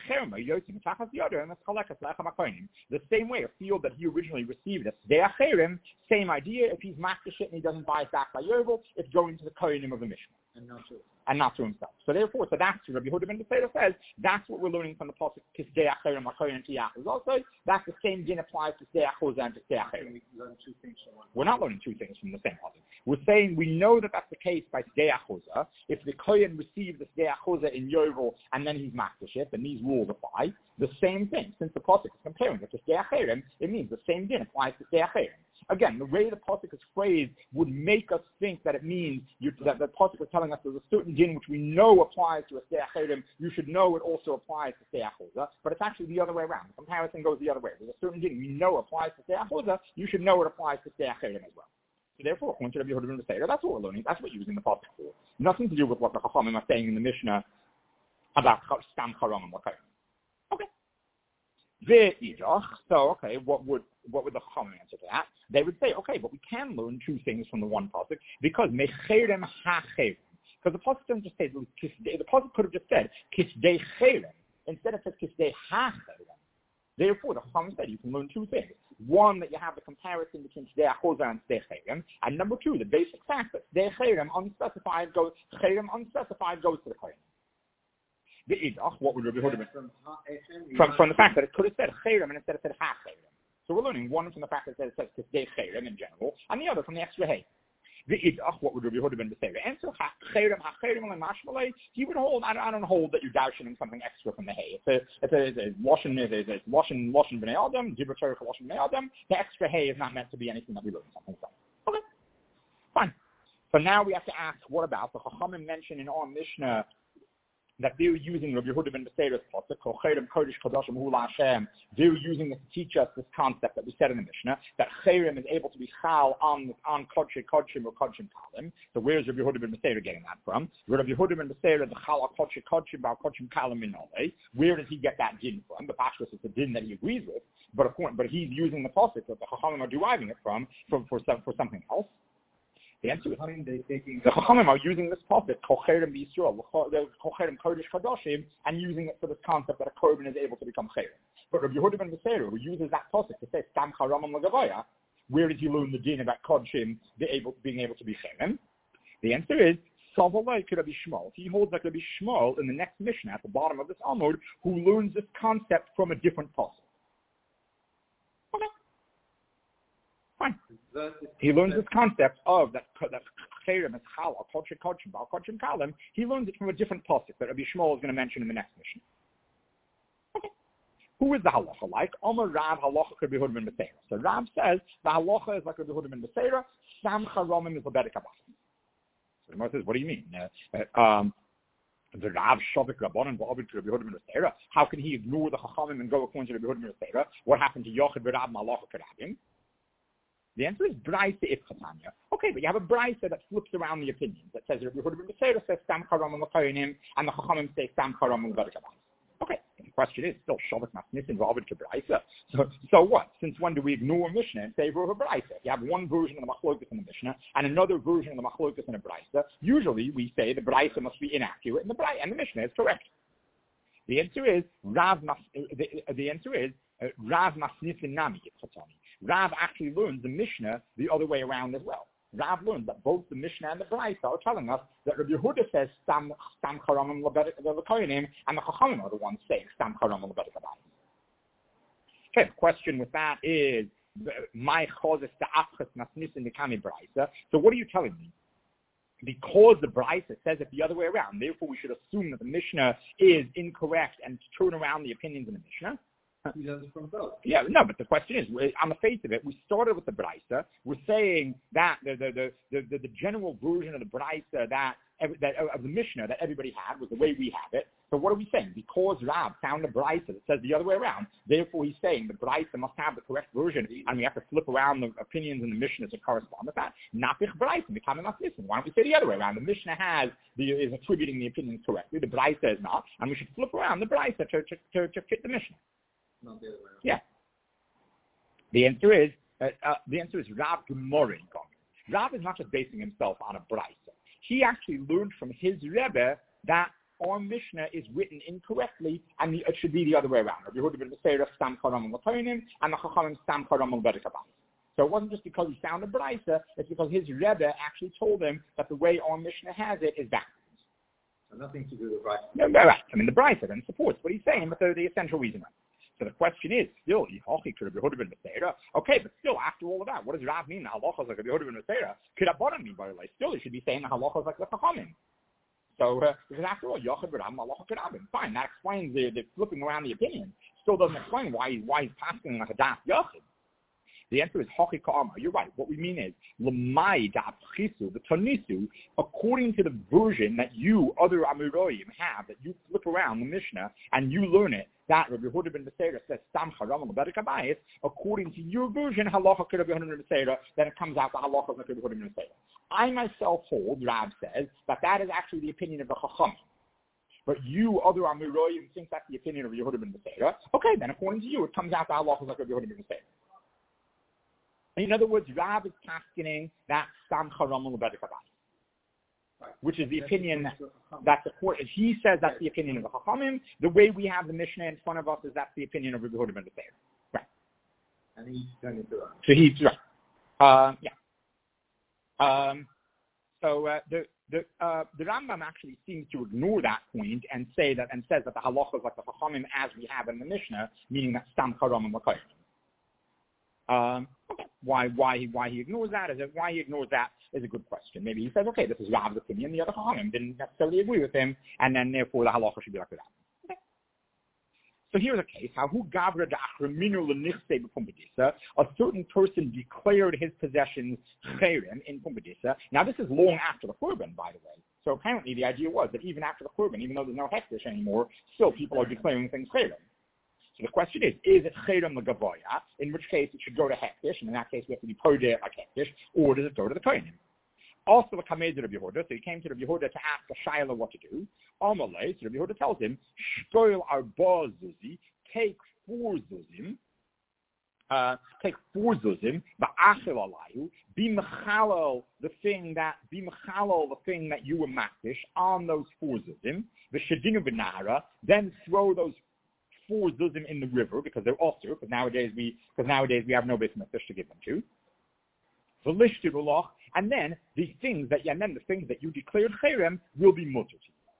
same way, a field that he originally received as Sdei Acherim, same idea, if he's makdish it and he doesn't buy it back by Yovel, it's going to the Kohenim of the Mishnah. And not to and not to himself. So therefore, so that's Rabbi Yehuda ben Bethsaida says, that's what we're learning from the pasuk Kisdei Acherim LaKohen Tiach. Also, that's the same din applies to Sdei Achuzah and to Sdei Acherim. We're not learning two things from the same pasuk. We're saying we know that that's the case by Sdei Achuzah. If the Kohen received the Sdei Achuzah in Yovel and then he's makdish it, then these rules apply. The same thing, since the pasuk is comparing it to Sdei Acherim, it means the same din applies to Sdei Acherim. Again, the way the pasuk is phrased would make us think that it means you, that the pasuk is telling us there's a certain din which we know applies to a Sdei Acherim. You should know it also applies to Sdei Achuzah, but it's actually the other way around. The comparison goes the other way. There's a certain din we know applies to Sdei Achuzah. You should know it applies to Sdei Acherim as well. So therefore, according to Rabbi Yehuda ben Bethsaida, that's what we're learning. That's what you're using the pasuk for. Nothing to do with what the Chachamim are saying in the Mishnah about Stam Charam and Lakayim. Okay. So, okay, what would what would the Chachamim answer to that? They would say, okay, but we can learn two things from the one pasuk because mecherem hacherem. Because the pasuk doesn't just say the pasuk could have just said kisdei cherem instead of kisdei hacherem. Therefore, the Chachamim said you can learn two things. One, that you have the comparison between Sdei Achuzah and Sdei Cherem, and number two, the basic fact that Sdei Cherem unspecified goes Cherem unspecified goes to the Kohen. The Ve'idach, what would Rabbi Yehuda from, from from the fact that it could have said Chayrim and instead it said Ha Chayrim. So we're learning one from the fact that it says Tisdei Chayrim in general, and the other from the extra Hay. Ve'idach, what would Rabbi Yehuda ben Beseira? And so Ha Chayrim, Ha Chayrim and Mashmalei, he would hold. I don't, I don't hold that you're dashing something extra from the Hay. It's a it's a, it's a washing it's a washing washing b'nei Adam, Dibur Torah for washing b'nei Adam. The extra Hay is not meant to be anything that we learn something from. Okay, fine. So now we have to ask, what about the Chachamim mentioned in our Mishnah that they're using Rabbi Yehuda ben Beseira's pasuk, Chayrim Kodesh Kadoshim Hu LaHashem. They're using this to teach us this concept that we said in the Mishnah, that Chayrim is able to be Chal on on Kodshei Kodshim or Kodshim Kalim. So where's Rabbi Yehuda ben Beseira getting that from? Rabbi Yehuda ben Beseira, the Chal on Kodshei Kodshim Bar Kodshim Kalim in Ole. Where does he get that din from? The Pashtus is the din that he agrees with, but of course, but he's using the pasuk that the Chachamim are deriving it from for for, some, for something else. The answer is the Chachamim are using this pasuk, Kocherim B'Yisrael, the Kocherim Kodesh Kadoshim, and using it for this concept that a korban is able to become Chayrim. But Rabbi Yehuda ben Beseira, who uses that pasuk to say Stam Charamam L'Gavaya, where did he learn the din about Kodshim able, being able to be Chayrim? The answer is Savalai could be Shmuel. He holds like Rabbi Shmuel in the next Mishnah at the bottom of this Amud, who learns this concept from a different pasuk. Okay. Fine. He learns this concept of that that Chayrim is Chala, Kodshei Kodshim, Bal Kodshim Kalim. He learns it from a different pasuk that Rabbi Shmuel is going to mention in the next mission. Okay. Who is the halacha like? Omer Rav halacha could be Yehuda ben Beseira. So Rav says the halacha is like Rabbi Yehuda ben Beseira. Sam Charomim is lebedek abasim. So the Gemara says, what do you mean? Uh, um, the Rav Shavik Rabbanan v'Abed to Rabbi Yehuda ben Beseira. How can he ignore the Chachamim and go according to Rabbi Yehuda ben Beseira? What happened to Yochid v'Rav Malacha Kerabim? The answer is Braisa Ifchatanya. Okay, but you have a Braisa that flips around the opinions. That says Rabbi Yehuda ben Beseira says Stam Charam L'Koyanim, and the Chachamim say Stam Charam L'Bedek Abayis. Okay, the question is still Shavik Masnisin v'Abed to Braisa. So, so what? Since when do we ignore Mishnah in favor of a Braisa? If you have one version of the Machlokas in the Mishnah and another version of the Machlokas in a Braisa, usually we say the Braisa must be inaccurate and the Braisa and the Mishnah is correct. The answer is Rav. Mas, the, the answer is uh, Rav Masnisin Nami Ifchatani. Rav actually learns the Mishnah the other way around as well. Rav learns that both the Mishnah and the Braisa are telling us that Rabbi Yehuda says Stam Stam Charamim L'Koyanim, and the Chachamim are the ones saying Stam Charamim L'Bedek Abayis. Okay, the question with that is my chozes to Afchas Nasnis in the Kami Braisa. So what are you telling me? Because the Braisa says it the other way around, therefore we should assume that the Mishnah is incorrect and turn around the opinions in the Mishnah. He does it from both. Yeah, no, but the question is, on the face of it, we started with the Braisa. We're saying that the the the, the, the, the general version of the Braisa that, that of the Mishnah that everybody had was the way we have it. So what are we saying? Because Rav found a Braisa that says the other way around, therefore he's saying the Braisa must have the correct version, and we have to flip around the opinions in the Mishnah to correspond with that. Nafich Braisa, becoming not listen. Why don't we say the other way around? The Mishnah has the, is attributing the opinions correctly. The Braisa is not, and we should flip around the Braisa to to, to, to fit the Mishnah. Not the other way around. Yeah. The answer is uh, uh, the answer is Rav Gemorin. Rav is not just basing himself on a Braisa. He actually learned from his Rebbe that our Mishnah is written incorrectly, and the, it should be the other way around. Rabbi Yehuda ben Beseira Stam Charam L'Koyanim, and the Chachamim Stam Charam L'Bedek Abayis. So it wasn't just because he found a Braisa; it's because his Rebbe actually told him that the way our Mishnah has it is backwards. So nothing to do with Braisa. No, right. I mean, the Braisa then supports what he's saying, but the, the essential reason. Right? So the question is still, okay, but still, after all of that, what does Rav mean? The halacha is like Rabbi Yehuda ben Beseira. Could Abbanan mean by the way? Still, you should be saying the halacha is like the Chachamim. So, uh, because after all, Yochid B'Ram, halacha Kerabim. Fine, that explains the, the flipping around the opinion. Still doesn't explain why why he's passing like a das Yochid. The answer is Hochi Ka'amar. You're right. What we mean is L'mai Da'apchisu, the Tanisu, according to the version that you, other Amiroyim, have, that you flip around the Mishnah and you learn it, that Rabbi Yehuda ben Beseira says Stam Charam L'Bedek Abayis, according to your version, Halacha Rabbi Yehuda ben Beseira, then it comes out the Halacha of Rabbi Yehuda ben Beseira. I myself hold, Rav says, that that is actually the opinion of the Chacham. But you, other Amiroyim, think that's the opinion of Yehuda ben Beseira. Okay, then according to you, it comes out the Halacha of Rabbi Yehuda ben Beseira. In other words, Rav is casting that Stam Charam L'Bedek Abayis, which is the opinion that, that's the court. He says that's the opinion of the Chachamim. The way we have the Mishnah in front of us is that's the opinion of Rabbi Yehuda ben Beseira. Right. And he's done it wrong. So he's right. Uh, yeah. Um, so uh, the the uh, the Rambam actually seems to ignore that point and say that and says that the halacha is like the chachamim as we have in the Mishnah, meaning that stam karam and l'kayim. Um, okay. Why why he why he ignores that is it why he ignores that is a good question. Maybe he says, okay, this is Rav's opinion. The other chachamim didn't necessarily agree with him, and then therefore the halacha should be like that. Okay. So here's a case: how who gavra da'achraminu l'nichse b'pumbedisa. A certain person declared his possessions chayrim in pumbedisa. Now this is long after the Korban, by the way. So apparently the idea was that even after the Korban, even though there's no hektish anymore, still people are declaring things chayrim. So the question is, is it chayrim l'gavoya, in which case it should go to hektish, and in that case we have to be podeh like hektish, or does it go to the kohenim? Also, the kamed to Rabbi Yehuda, so he came to Rabbi Yehuda to ask a shayla what to do. Amalei, so Rabbi Yehuda tells him, shtoil arba zuzi, take four zuzim, uh, take four zuzim, ba'achil alayu, be mechalel the thing that, be mechalel the thing that you were makdish on those four zuzim, v'shadinu b'nahara, then throw those four zuzim in the river because they're also because nowadays we because nowadays we have no base fish to give them to. And then the things that and then the things that you declared chayrim will be mutter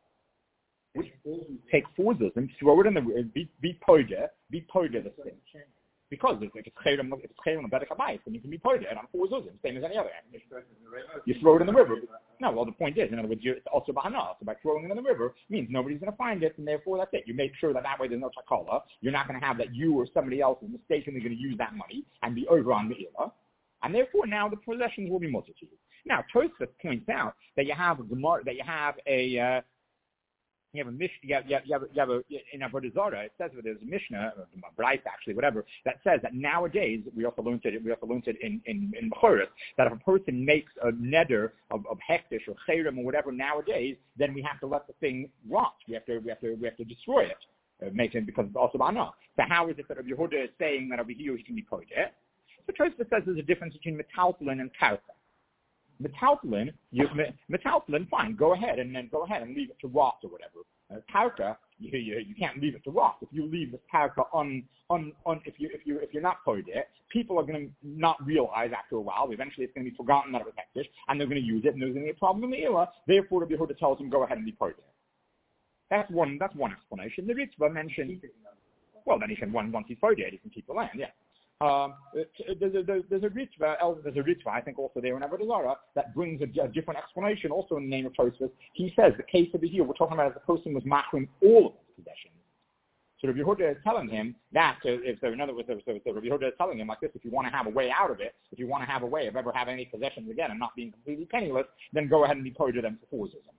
to you. Take four zuzim, throw it in the river, be be poida, be poida the thing. Because if it's chayrim, if it's chayrim on bedekabayis, then you can be poida on four zuzim, same as any other animal. You throw it in the river. No, well the point is, in other words, you're, it's also bahana. So by throwing it in the river means nobody's going to find it, and therefore that's it. You make sure that that way there's no takala. You're not going to have that you or somebody else is mistakenly going to use that money and be over on the ila. And therefore now the possessions will be mutter to you. Now Tosfos points out that you have a that you have a uh, you have a Mishnah, you have, you have, you have, you have a, in Avodah Zarah, it says that there's a Mishnah, a Braisa actually, whatever, that says that nowadays, we also learned it, we also learned it in, in, in Bechoros, that if a person makes a neder of, of hektish or chayrim or whatever nowadays, then we have to let the thing rot. We have to, we have to, we have to destroy it. Uh, make it because it's also ba'ana. So how is it that Rabbi Yehuda is saying that over here he can be podet? So Tosfos says there's a difference between metaltalin and karka. Metaltalin, you, metaltalin, fine, go ahead and then go ahead and leave it to rot or whatever. Uh, karka, you, you you can't leave it to rot. If you leave this karka on on on, if you if you if you're not podet, people are going to not realize after a while. Eventually, it's going to be forgotten that it was hektish, and they're going to use it, and there's going to be a problem in the ila. Therefore, Rabbi Yehuda tells them go ahead and be podet. That's one. That's one explanation. The Ritva mentioned. Well, then he can one once he's podet, he can keep the land. Yeah. Um, there's a, there's a ritva, there's a ritva, I think also there in Avodah Zarah, that brings a, a different explanation also in the name of Tosfos. He says the case over here, we're talking about as the person was machrim all of his possessions. So Rabbi Yehuda is telling him that, uh, if there, in other words, so, so, so Rabbi Yehuda is telling him like this, if you want to have a way out of it, if you want to have a way of ever having any possessions again and not being completely penniless, then go ahead and be podet them for forzism.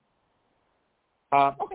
Uh, okay.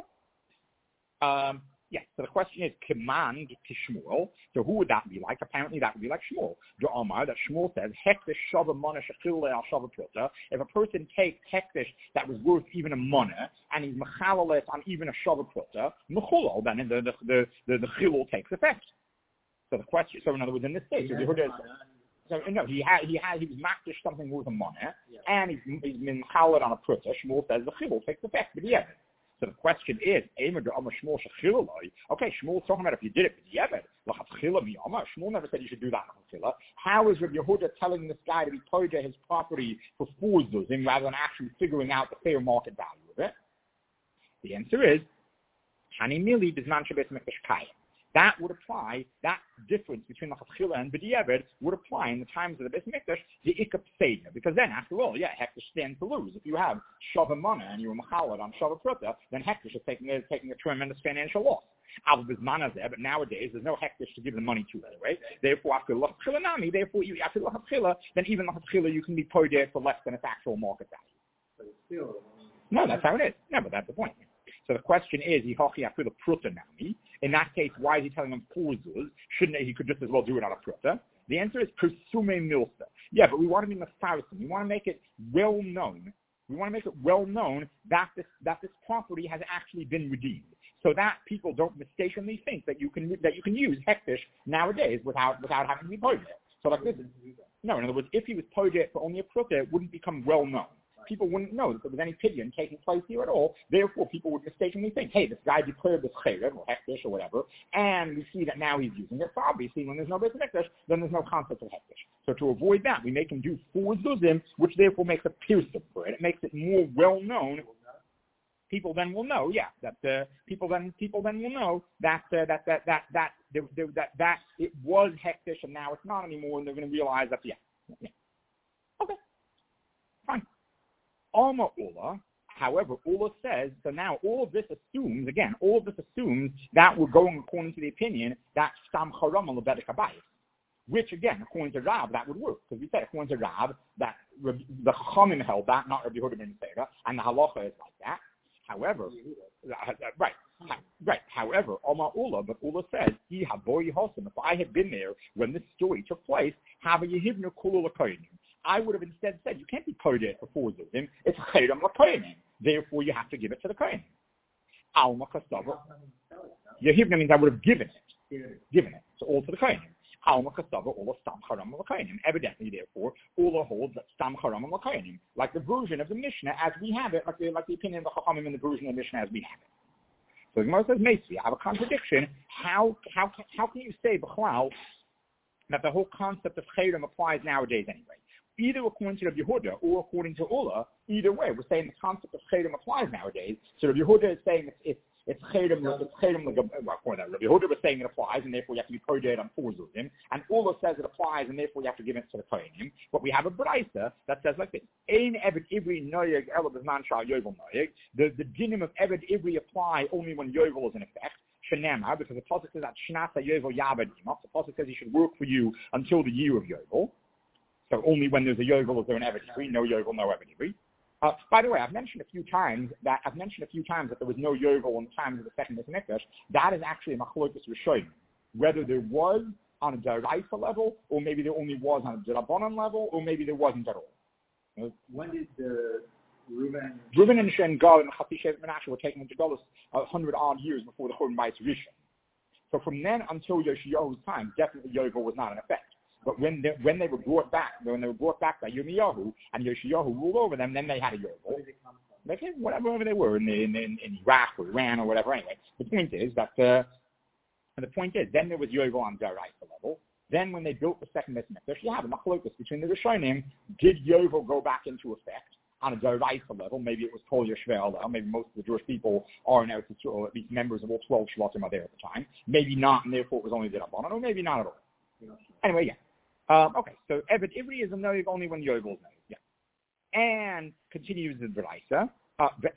Um, Yes, so the question is, command to Shmuel. So who would that be like? Apparently that would be like Shmuel. The Omar, that Shmuel says, Hektish shava mana shechil al shava pilta. If a person takes Hektish that was worth even a mana, and he's mechalalet on even a shava pilta, mechulal, then the, the, the, the, the chilul takes effect. So the question, so in other words, in this case, so, the, so no, he had, he had, he was makdish something worth a mana, yeah. and he's, he's been mechalalet on a pilta. Shmuel says the chilul takes effect, but yeah. So the question is, okay, Shmuel's talking about if you did it, Shmuel never said you should do that. How is Rabbi Yehuda telling this guy to be podet his property for four zuzim rather than actually figuring out the fair market value of it? The answer is, Hani Mili does not Shabbos Mikdash Kayim. That would apply, that difference between the Chatchila and B'diavad would apply in the times of the Beis Mikdash, the Ikka Pseida. Because then, after all, yeah, Hektish stands to lose. If you have Shava Mana and you were Machalad on Shava Pruta, then Hektish is taking a, taking a tremendous financial loss. Al Bizmana there, but nowadays there's no Hektish to give the money to anyway. Therefore, after L'Chatchila Nami, therefore, you, after L'Chatchila, then even L'Chatchila you can be podet for less than its actual market value. But it's still, no, that's how it is. No, but that's the point. So the question is, in that case, why is he telling him four zuz? Shouldn't he, he could just as well do it on a pruta? The answer is presume milsa. Yeah, but we want to be mafarisim. We want to make it well known. We want to make it well known that this that this property has actually been redeemed, so that people don't mistakenly think that you can that you can use hektish nowadays without without having to be podet. So like this. No, in other words, if he was podet for only a pruta, it wouldn't become well known. people wouldn't know that there was any pidyon taking place here at all. Therefore, people would mistakenly think, hey, this guy declared this chayrev or hektish or whatever, and we see that now he's using it. So obviously, when there's no base hektish, then there's no concept of hektish. So to avoid that, we make him do four zuzim, which therefore makes a piercing for it. It makes it more well known. People then will know, yeah, that uh, people then people then will know that uh, that that that that that, that that that it was hektish and now it's not anymore, and they're going to realize that, yeah, yeah. Okay, fine. Alma Ula, however, Ula says, so now all of this assumes, again, all of this assumes that we're going according to the opinion that Stam Charam al Bedek Abayis, which again, according to Rab, that would work, because we said according to Rab that the Chachamim held that, not Rabbi Yehuda ben Sera, and the halacha is like that. However, right, right. However, Omar Ula, but Ula says, if I had been there when this story took place, I would have instead said, you can't be kodesh for four zuzim. It's chayram l'koyanim. Therefore, you have to give it to the koyanim. Alma kasava. Yehivna means I would have given it, given it, so all to the koyanim. Alma kasava, Ula stam charam l'koyanim. Evidently, therefore, Ula holds that stam charam l'koyanim, like the version of the Mishnah as we have it, like the, like the opinion of the Chachamim in the version of the Mishnah as we have it. So the Gemara says, Meisi, I have a contradiction. How how how can you say b'chlal that the whole concept of chayrim applies nowadays anyway? Either according to Rabbi Yehuda or according to Ula, either way, we're saying the concept of chayrim applies nowadays. So Rabbi Yehuda is saying it's it's it's chayrim, it's chayrim, well, for that, Rabbi Yehuda was saying it applies, and therefore you have to be kodesh on four zuzim, and Ula says it applies, and therefore you have to give it to the kohenim. But we have a brayta that says like this: Ein eved ivri noyeg ela b'zman shal yovel noyeg. The the dinim of eved ivri apply only when yovel is in effect. Shenema, because the pasuk says that shnasa yovel yabed imach. The pasuk says he should work for you until the year of yovel. So only when there's a yovel is there an eved ivri. No yovel, no eved ivri. Uh, by the way, I've mentioned a few times that I've mentioned a few times that there was no yovel in the times of the second Beis Hamikdash. That is actually a machlokes rishonim. Whether there was on a deraisa level, or maybe there only was on a derabanan level, or maybe there wasn't at all. You know, when did the Reuben Reuben and Shen Gal and Chati Shevet Menashe were taken into Galus a hundred odd years before the Churban Bayis Rishon. So from then until Yoshiyahu's time, definitely yovel was not in effect. But when they, when they were brought back, when they were brought back by Yirmiyahu, and Yoshiyahu ruled over them, then they had a yovel. They came, whatever, wherever they were, in, in, in, in Iraq or Iran or whatever. Anyway, the point is that, uh, and the point is, then there was yovel on deraisa level. Then when they built the second Beis Hamikdash, you have a machlokes between the Rishonim. Did yovel go back into effect on a deraisa level? Maybe it was Kol Yoshvei Olam. Maybe most of the Jewish people are now, or at least members of all twelve Shvatim are there at the time. Maybe not, and therefore it was only Derabanan, or maybe not at all. Anyway, yeah. Um, okay, so Eved Ivri is a noyeg only when yovel is noyeg. Yeah. And continues the Beraisa. Uh, the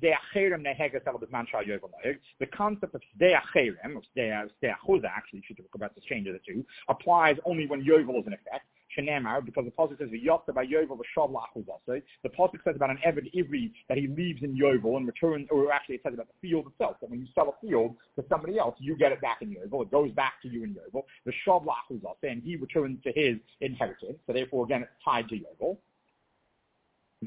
concept of Sdei Acherem, or Sdei Achuza, actually, if you talk about the change of the two, applies only when yovel is in effect. Shenamar, because the pasuk says v'yotza by yovel v'shav la'achuzasei. The pasuk says about an Eved Ivri that he leaves in yovel and returns, or actually it says about the field itself, that when you sell a field to somebody else, you get it back in yovel. It goes back to you in yovel. The shav la'achuzasei, and he returns to his inheritance. So therefore, again, it's tied to yovel. The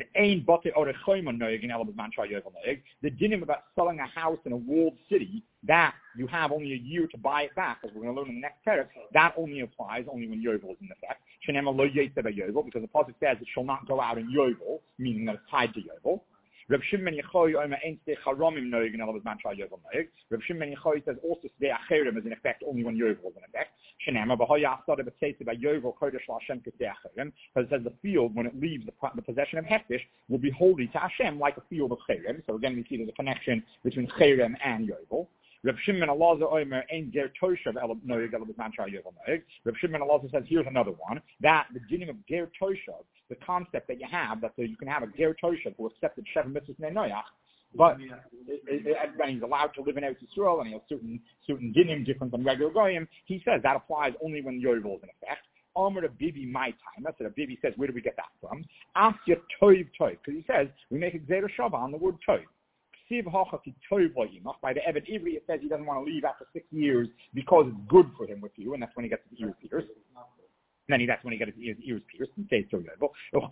dinim about selling a house in a walled city, that you have only a year to buy it back, as we're going to learn in the next paragraph, that only applies only when yovel is in effect. Because the pasuk says it shall not go out in yovel, meaning that it's tied to yovel. Reb Shimon Yochai Omer Ein Sdei Charamim Noeg Ela B'zman Shal Yovel Noeg. Reb Shimon Yochai says also Sdei Acherim is in effect only when yovel is in effect. Shenema B'Hoya Asada B'Tzeitze By Yovel Kodesh LaHashem K'Sdei Acherim, because it says the field when it leaves the, the possession of Hektish will be holy to Hashem like a field of Cherem. So again we see there's a connection between Cherem and yovel. Reb Shimon Elazar Omer Ein Ger Toshav Ela Noeg Ela B'zman Shal Yovel Noeg. Reb Shimon Elazar says here's another one, that the beginning of Ger Toshav, the concept that you have, that you can have a Ger Toshav who accepted Sheva Mitzvahs Nei Noach, but it, it, it, and he's allowed to live in Eretz Yisrael, and he has certain certain dinim different than regular goyim. He says that applies only when yovel is in effect. Amar Bibi my time. That's what a Bibi says. Where do we get that from? Asya toiv toiv, because he says we make a Gzeira Shava on the word toiv. By the Eved Ivri, it says he doesn't want to leave after six years because it's good for him with you, and that's when he gets his ears pierced. And then he, that's when he gets his ears, ears pierced and stays so yovel.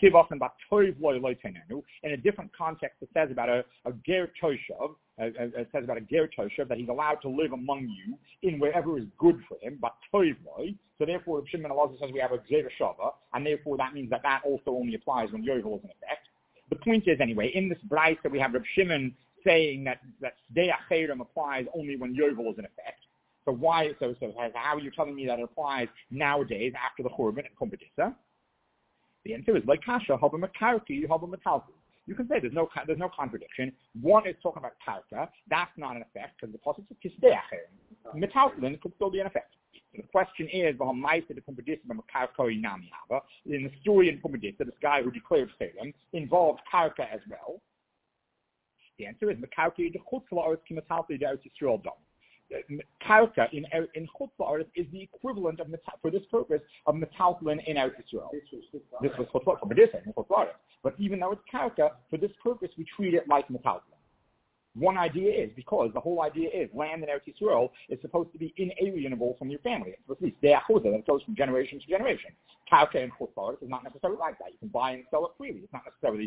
In a different context, it says about a, a ger toshav, it says about a ger toshav that he's allowed to live among you in wherever is good for him, but toiv loy. So therefore, Shimon Elazar says we have a gzeira shava, and therefore that means that that also only applies when yovel is in effect. the point is, anyway, in this brayta that we have Reb Shimon saying that, that Sdei HaCherim applies only when Yovel is in effect. So why, so, so how are you telling me that it applies nowadays after the Churban and Kumbedisa? The answer is, like Kasha, Haba Makarki, Haba Metalku. You can say there's no there's no contradiction. One is talking about karka. That's not an effect because the pasuk says kisdei acherim. Metaltlin could still be an effect. So the question is, in the story in Kumbedisa, this guy who declared Salem involved karka as well. The answer is mekarki de chutz la'aretz ki metaltli de Eretz Yisrael dam. Karka in in chutz la'aretz is the equivalent of for this purpose of metaltlin in Eretz Yisrael. This was chutz la'aretz Kumbedisa in chutz la'aretz. But even though it's karka, for this purpose we treat it like metaltlin. One idea is, because the whole idea is land in Eretz Yisrael is supposed to be inalienable from your family. It's supposed to be sdei achuzah, that goes from generation to generation. Karka in chutz la'aretz is not necessarily like that. You can buy and sell it freely. It's not necessarily...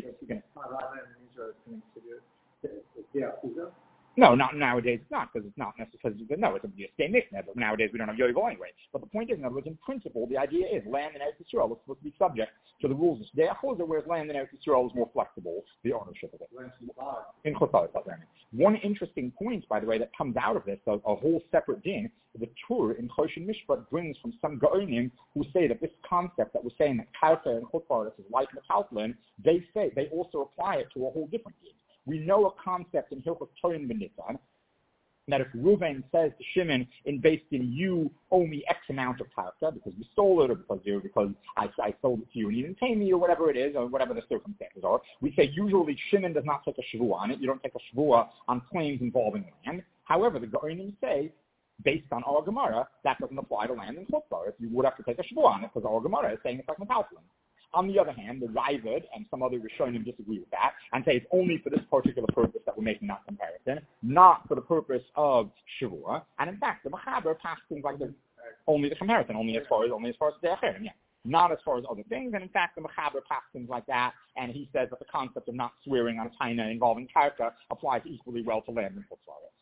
No, not nowadays it's not, because it's not necessarily, no, it's a state mission, but nowadays we don't have Yovel anyway. But the point is, in other words, in principle, the idea is land in Eretz Yisrael is supposed to be subject to the rules of Sdei HaChuzah, whereas land in Eretz Yisrael is more flexible, the ownership of it. In Chutz. One interesting point, by the way, that comes out of this, a, a whole separate din, the Tur in Choshen Mishpat brings from some Gaonim who say that this concept that we're saying that Karka and Chutz is like Metaltlin, they say, they also apply it to a whole different din. We know a concept in Hilchos Toyin B'Nitzan that if Reuven says to Shimon, in based in you owe me X amount of karka because you stole it or because you because I, I sold it to you and you didn't pay me or whatever it is or whatever the circumstances are, we say usually Shimon does not take a shavua on it. You don't take a shavua on claims involving land. However, the Gaonim say, based on our Gemara, that doesn't apply to land in Chutz La'aretz. You would have to take a shavua on it because our Gemara is saying it's like metaltlin. On the other hand, the Raavad and some other Rishonim disagree with that and say it's only for this particular purpose that we're making that comparison, not for the purpose of Shavua. And in fact, the Mechaber passed things like this, only the comparison, only as far as only as far as the Acherim, yeah, not as far as other things. And in fact, the Mechaber passed things like that, and he says that the concept of not swearing on a taina involving karka applies equally well to land and Chutz La'aretz.